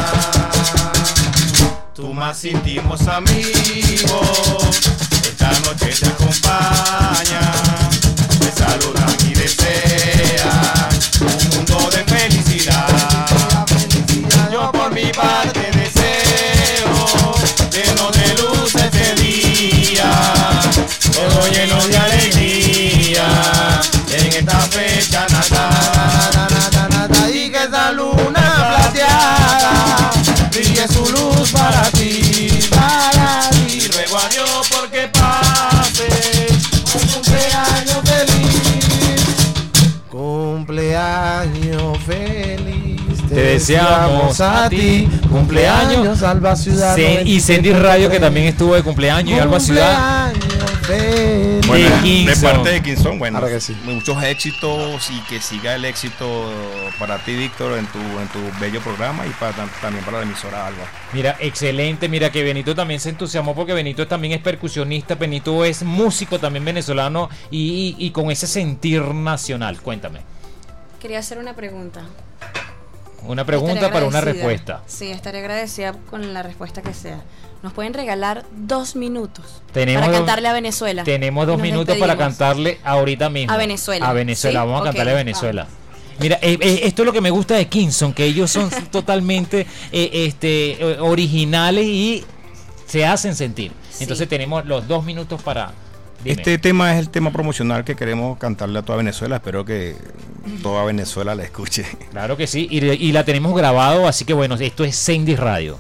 S9: Tu más íntimos amigos esta noche te acompañan, te saludan y desean un mundo de felicidad. Yo por mi parte deseo lleno de luz este día, todo lleno de alegría, en esta fecha natal, y que esa luna plateada brille su luz para ti, y ruego a Dios porque pases un cumpleaños feliz, cumpleaños feliz.
S4: Te deseamos a ti cumpleaños,
S9: Alba Ciudad.
S4: Y Sandy Radio, que también estuvo de cumpleaños, y Alba Ciudad.
S9: Bueno, de parte de Kingston, bueno, claro que sí. Muchos éxitos, y que siga el éxito para ti, Víctor, en tu bello programa, y también para la emisora Alba.
S4: Mira, excelente. Mira que Benito también se entusiasmó, porque Benito también es percusionista, Benito es músico también venezolano, y con ese sentir nacional. Cuéntame.
S10: Quería hacer una pregunta.
S4: Una pregunta para una respuesta.
S10: Sí, estaré agradecida con la respuesta que sea. ¿Nos pueden regalar 2 minutos
S4: para
S10: cantarle a Venezuela?
S4: Tenemos 2 minutos para cantarle ahorita mismo.
S10: A Venezuela.
S4: A Venezuela,
S10: ¿sí?
S4: Vamos a cantarle a Venezuela. Vamos. Mira, esto es lo que me gusta de Kingston, que ellos son totalmente originales y se hacen sentir. Entonces tenemos los 2 minutos para... Dime.
S9: Este tema es el tema promocional que queremos cantarle a toda Venezuela. Espero que toda Venezuela la escuche.
S4: Claro que sí, y la tenemos grabado, así que bueno, esto es Sandy Radio.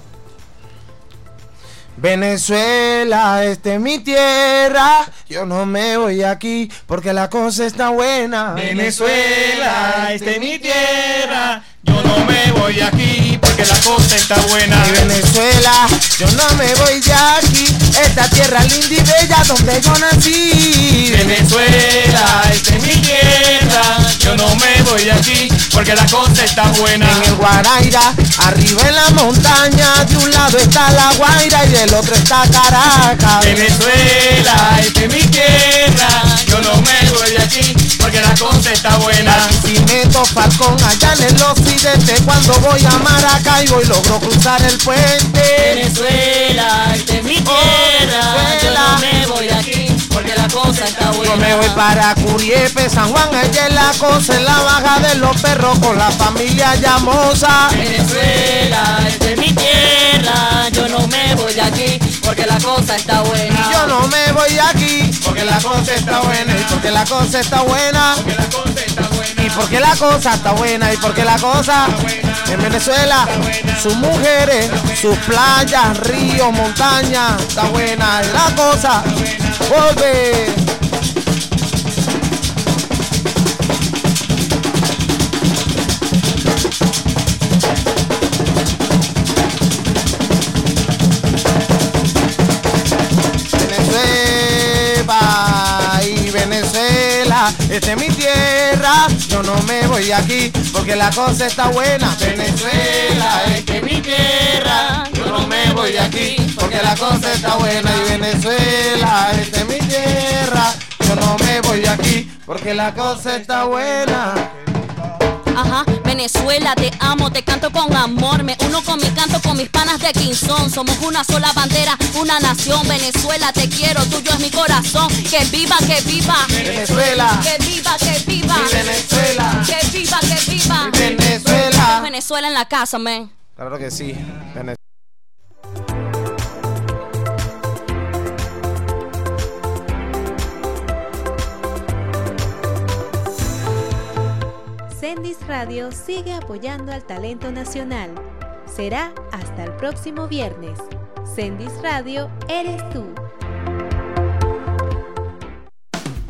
S14: Venezuela, esta es mi tierra, yo no me voy aquí porque la cosa está buena.
S9: Venezuela, esta es mi tierra, yo no me voy aquí porque la cosa está buena.
S14: Mi Venezuela, yo no me voy de aquí, esta tierra linda y bella donde yo nací.
S9: Venezuela, esta es mi tierra, yo no me voy de aquí porque la cosa está buena.
S14: En el Guaraira, arriba en la montaña, de un lado está la Guaira y del otro está Caracas.
S9: Venezuela, esta es mi tierra, yo no me voy de aquí porque la cosa está buena.
S14: Barquisimeto, Falcón, allá en el occidente, cuando voy a Maracaibo y logro cruzar el puente.
S9: Venezuela, esta es mi tierra, yo no me voy de aquí porque la cosa
S10: cosa está buena.
S14: Yo me voy para Curiepe, San Juan, allá en la cosa, en la baja de los perros con la familia Llamosa.
S10: Venezuela, esta es mi tierra, yo no me voy de aquí porque la cosa está buena.
S14: Y yo no me voy de aquí porque la cosa está buena, y porque la cosa está buena, y porque la cosa está buena, y porque la cosa en Venezuela, sus mujeres, sus playas, ríos, montañas, está buena, y la cosa, volve. Esta es mi tierra, yo no me voy de aquí porque la cosa está buena. Venezuela, esta es mi tierra, yo no me voy de aquí porque la cosa está buena. Y Venezuela, esta es mi tierra, yo no me voy de aquí porque la cosa está buena.
S10: Ajá, Venezuela, te amo, te canto con amor. Me uno con mi canto, con mis panas de Quinzón. Somos una sola bandera, una nación. Venezuela, te quiero, tuyo es mi corazón. Que viva
S14: Venezuela.
S10: Que viva
S14: Venezuela.
S10: Que viva
S14: Venezuela.
S10: Venezuela en la casa, man.
S14: Claro que sí, Venezuela.
S1: Sendis Radio sigue apoyando al talento nacional. Será hasta el próximo viernes. Sendis Radio eres tú.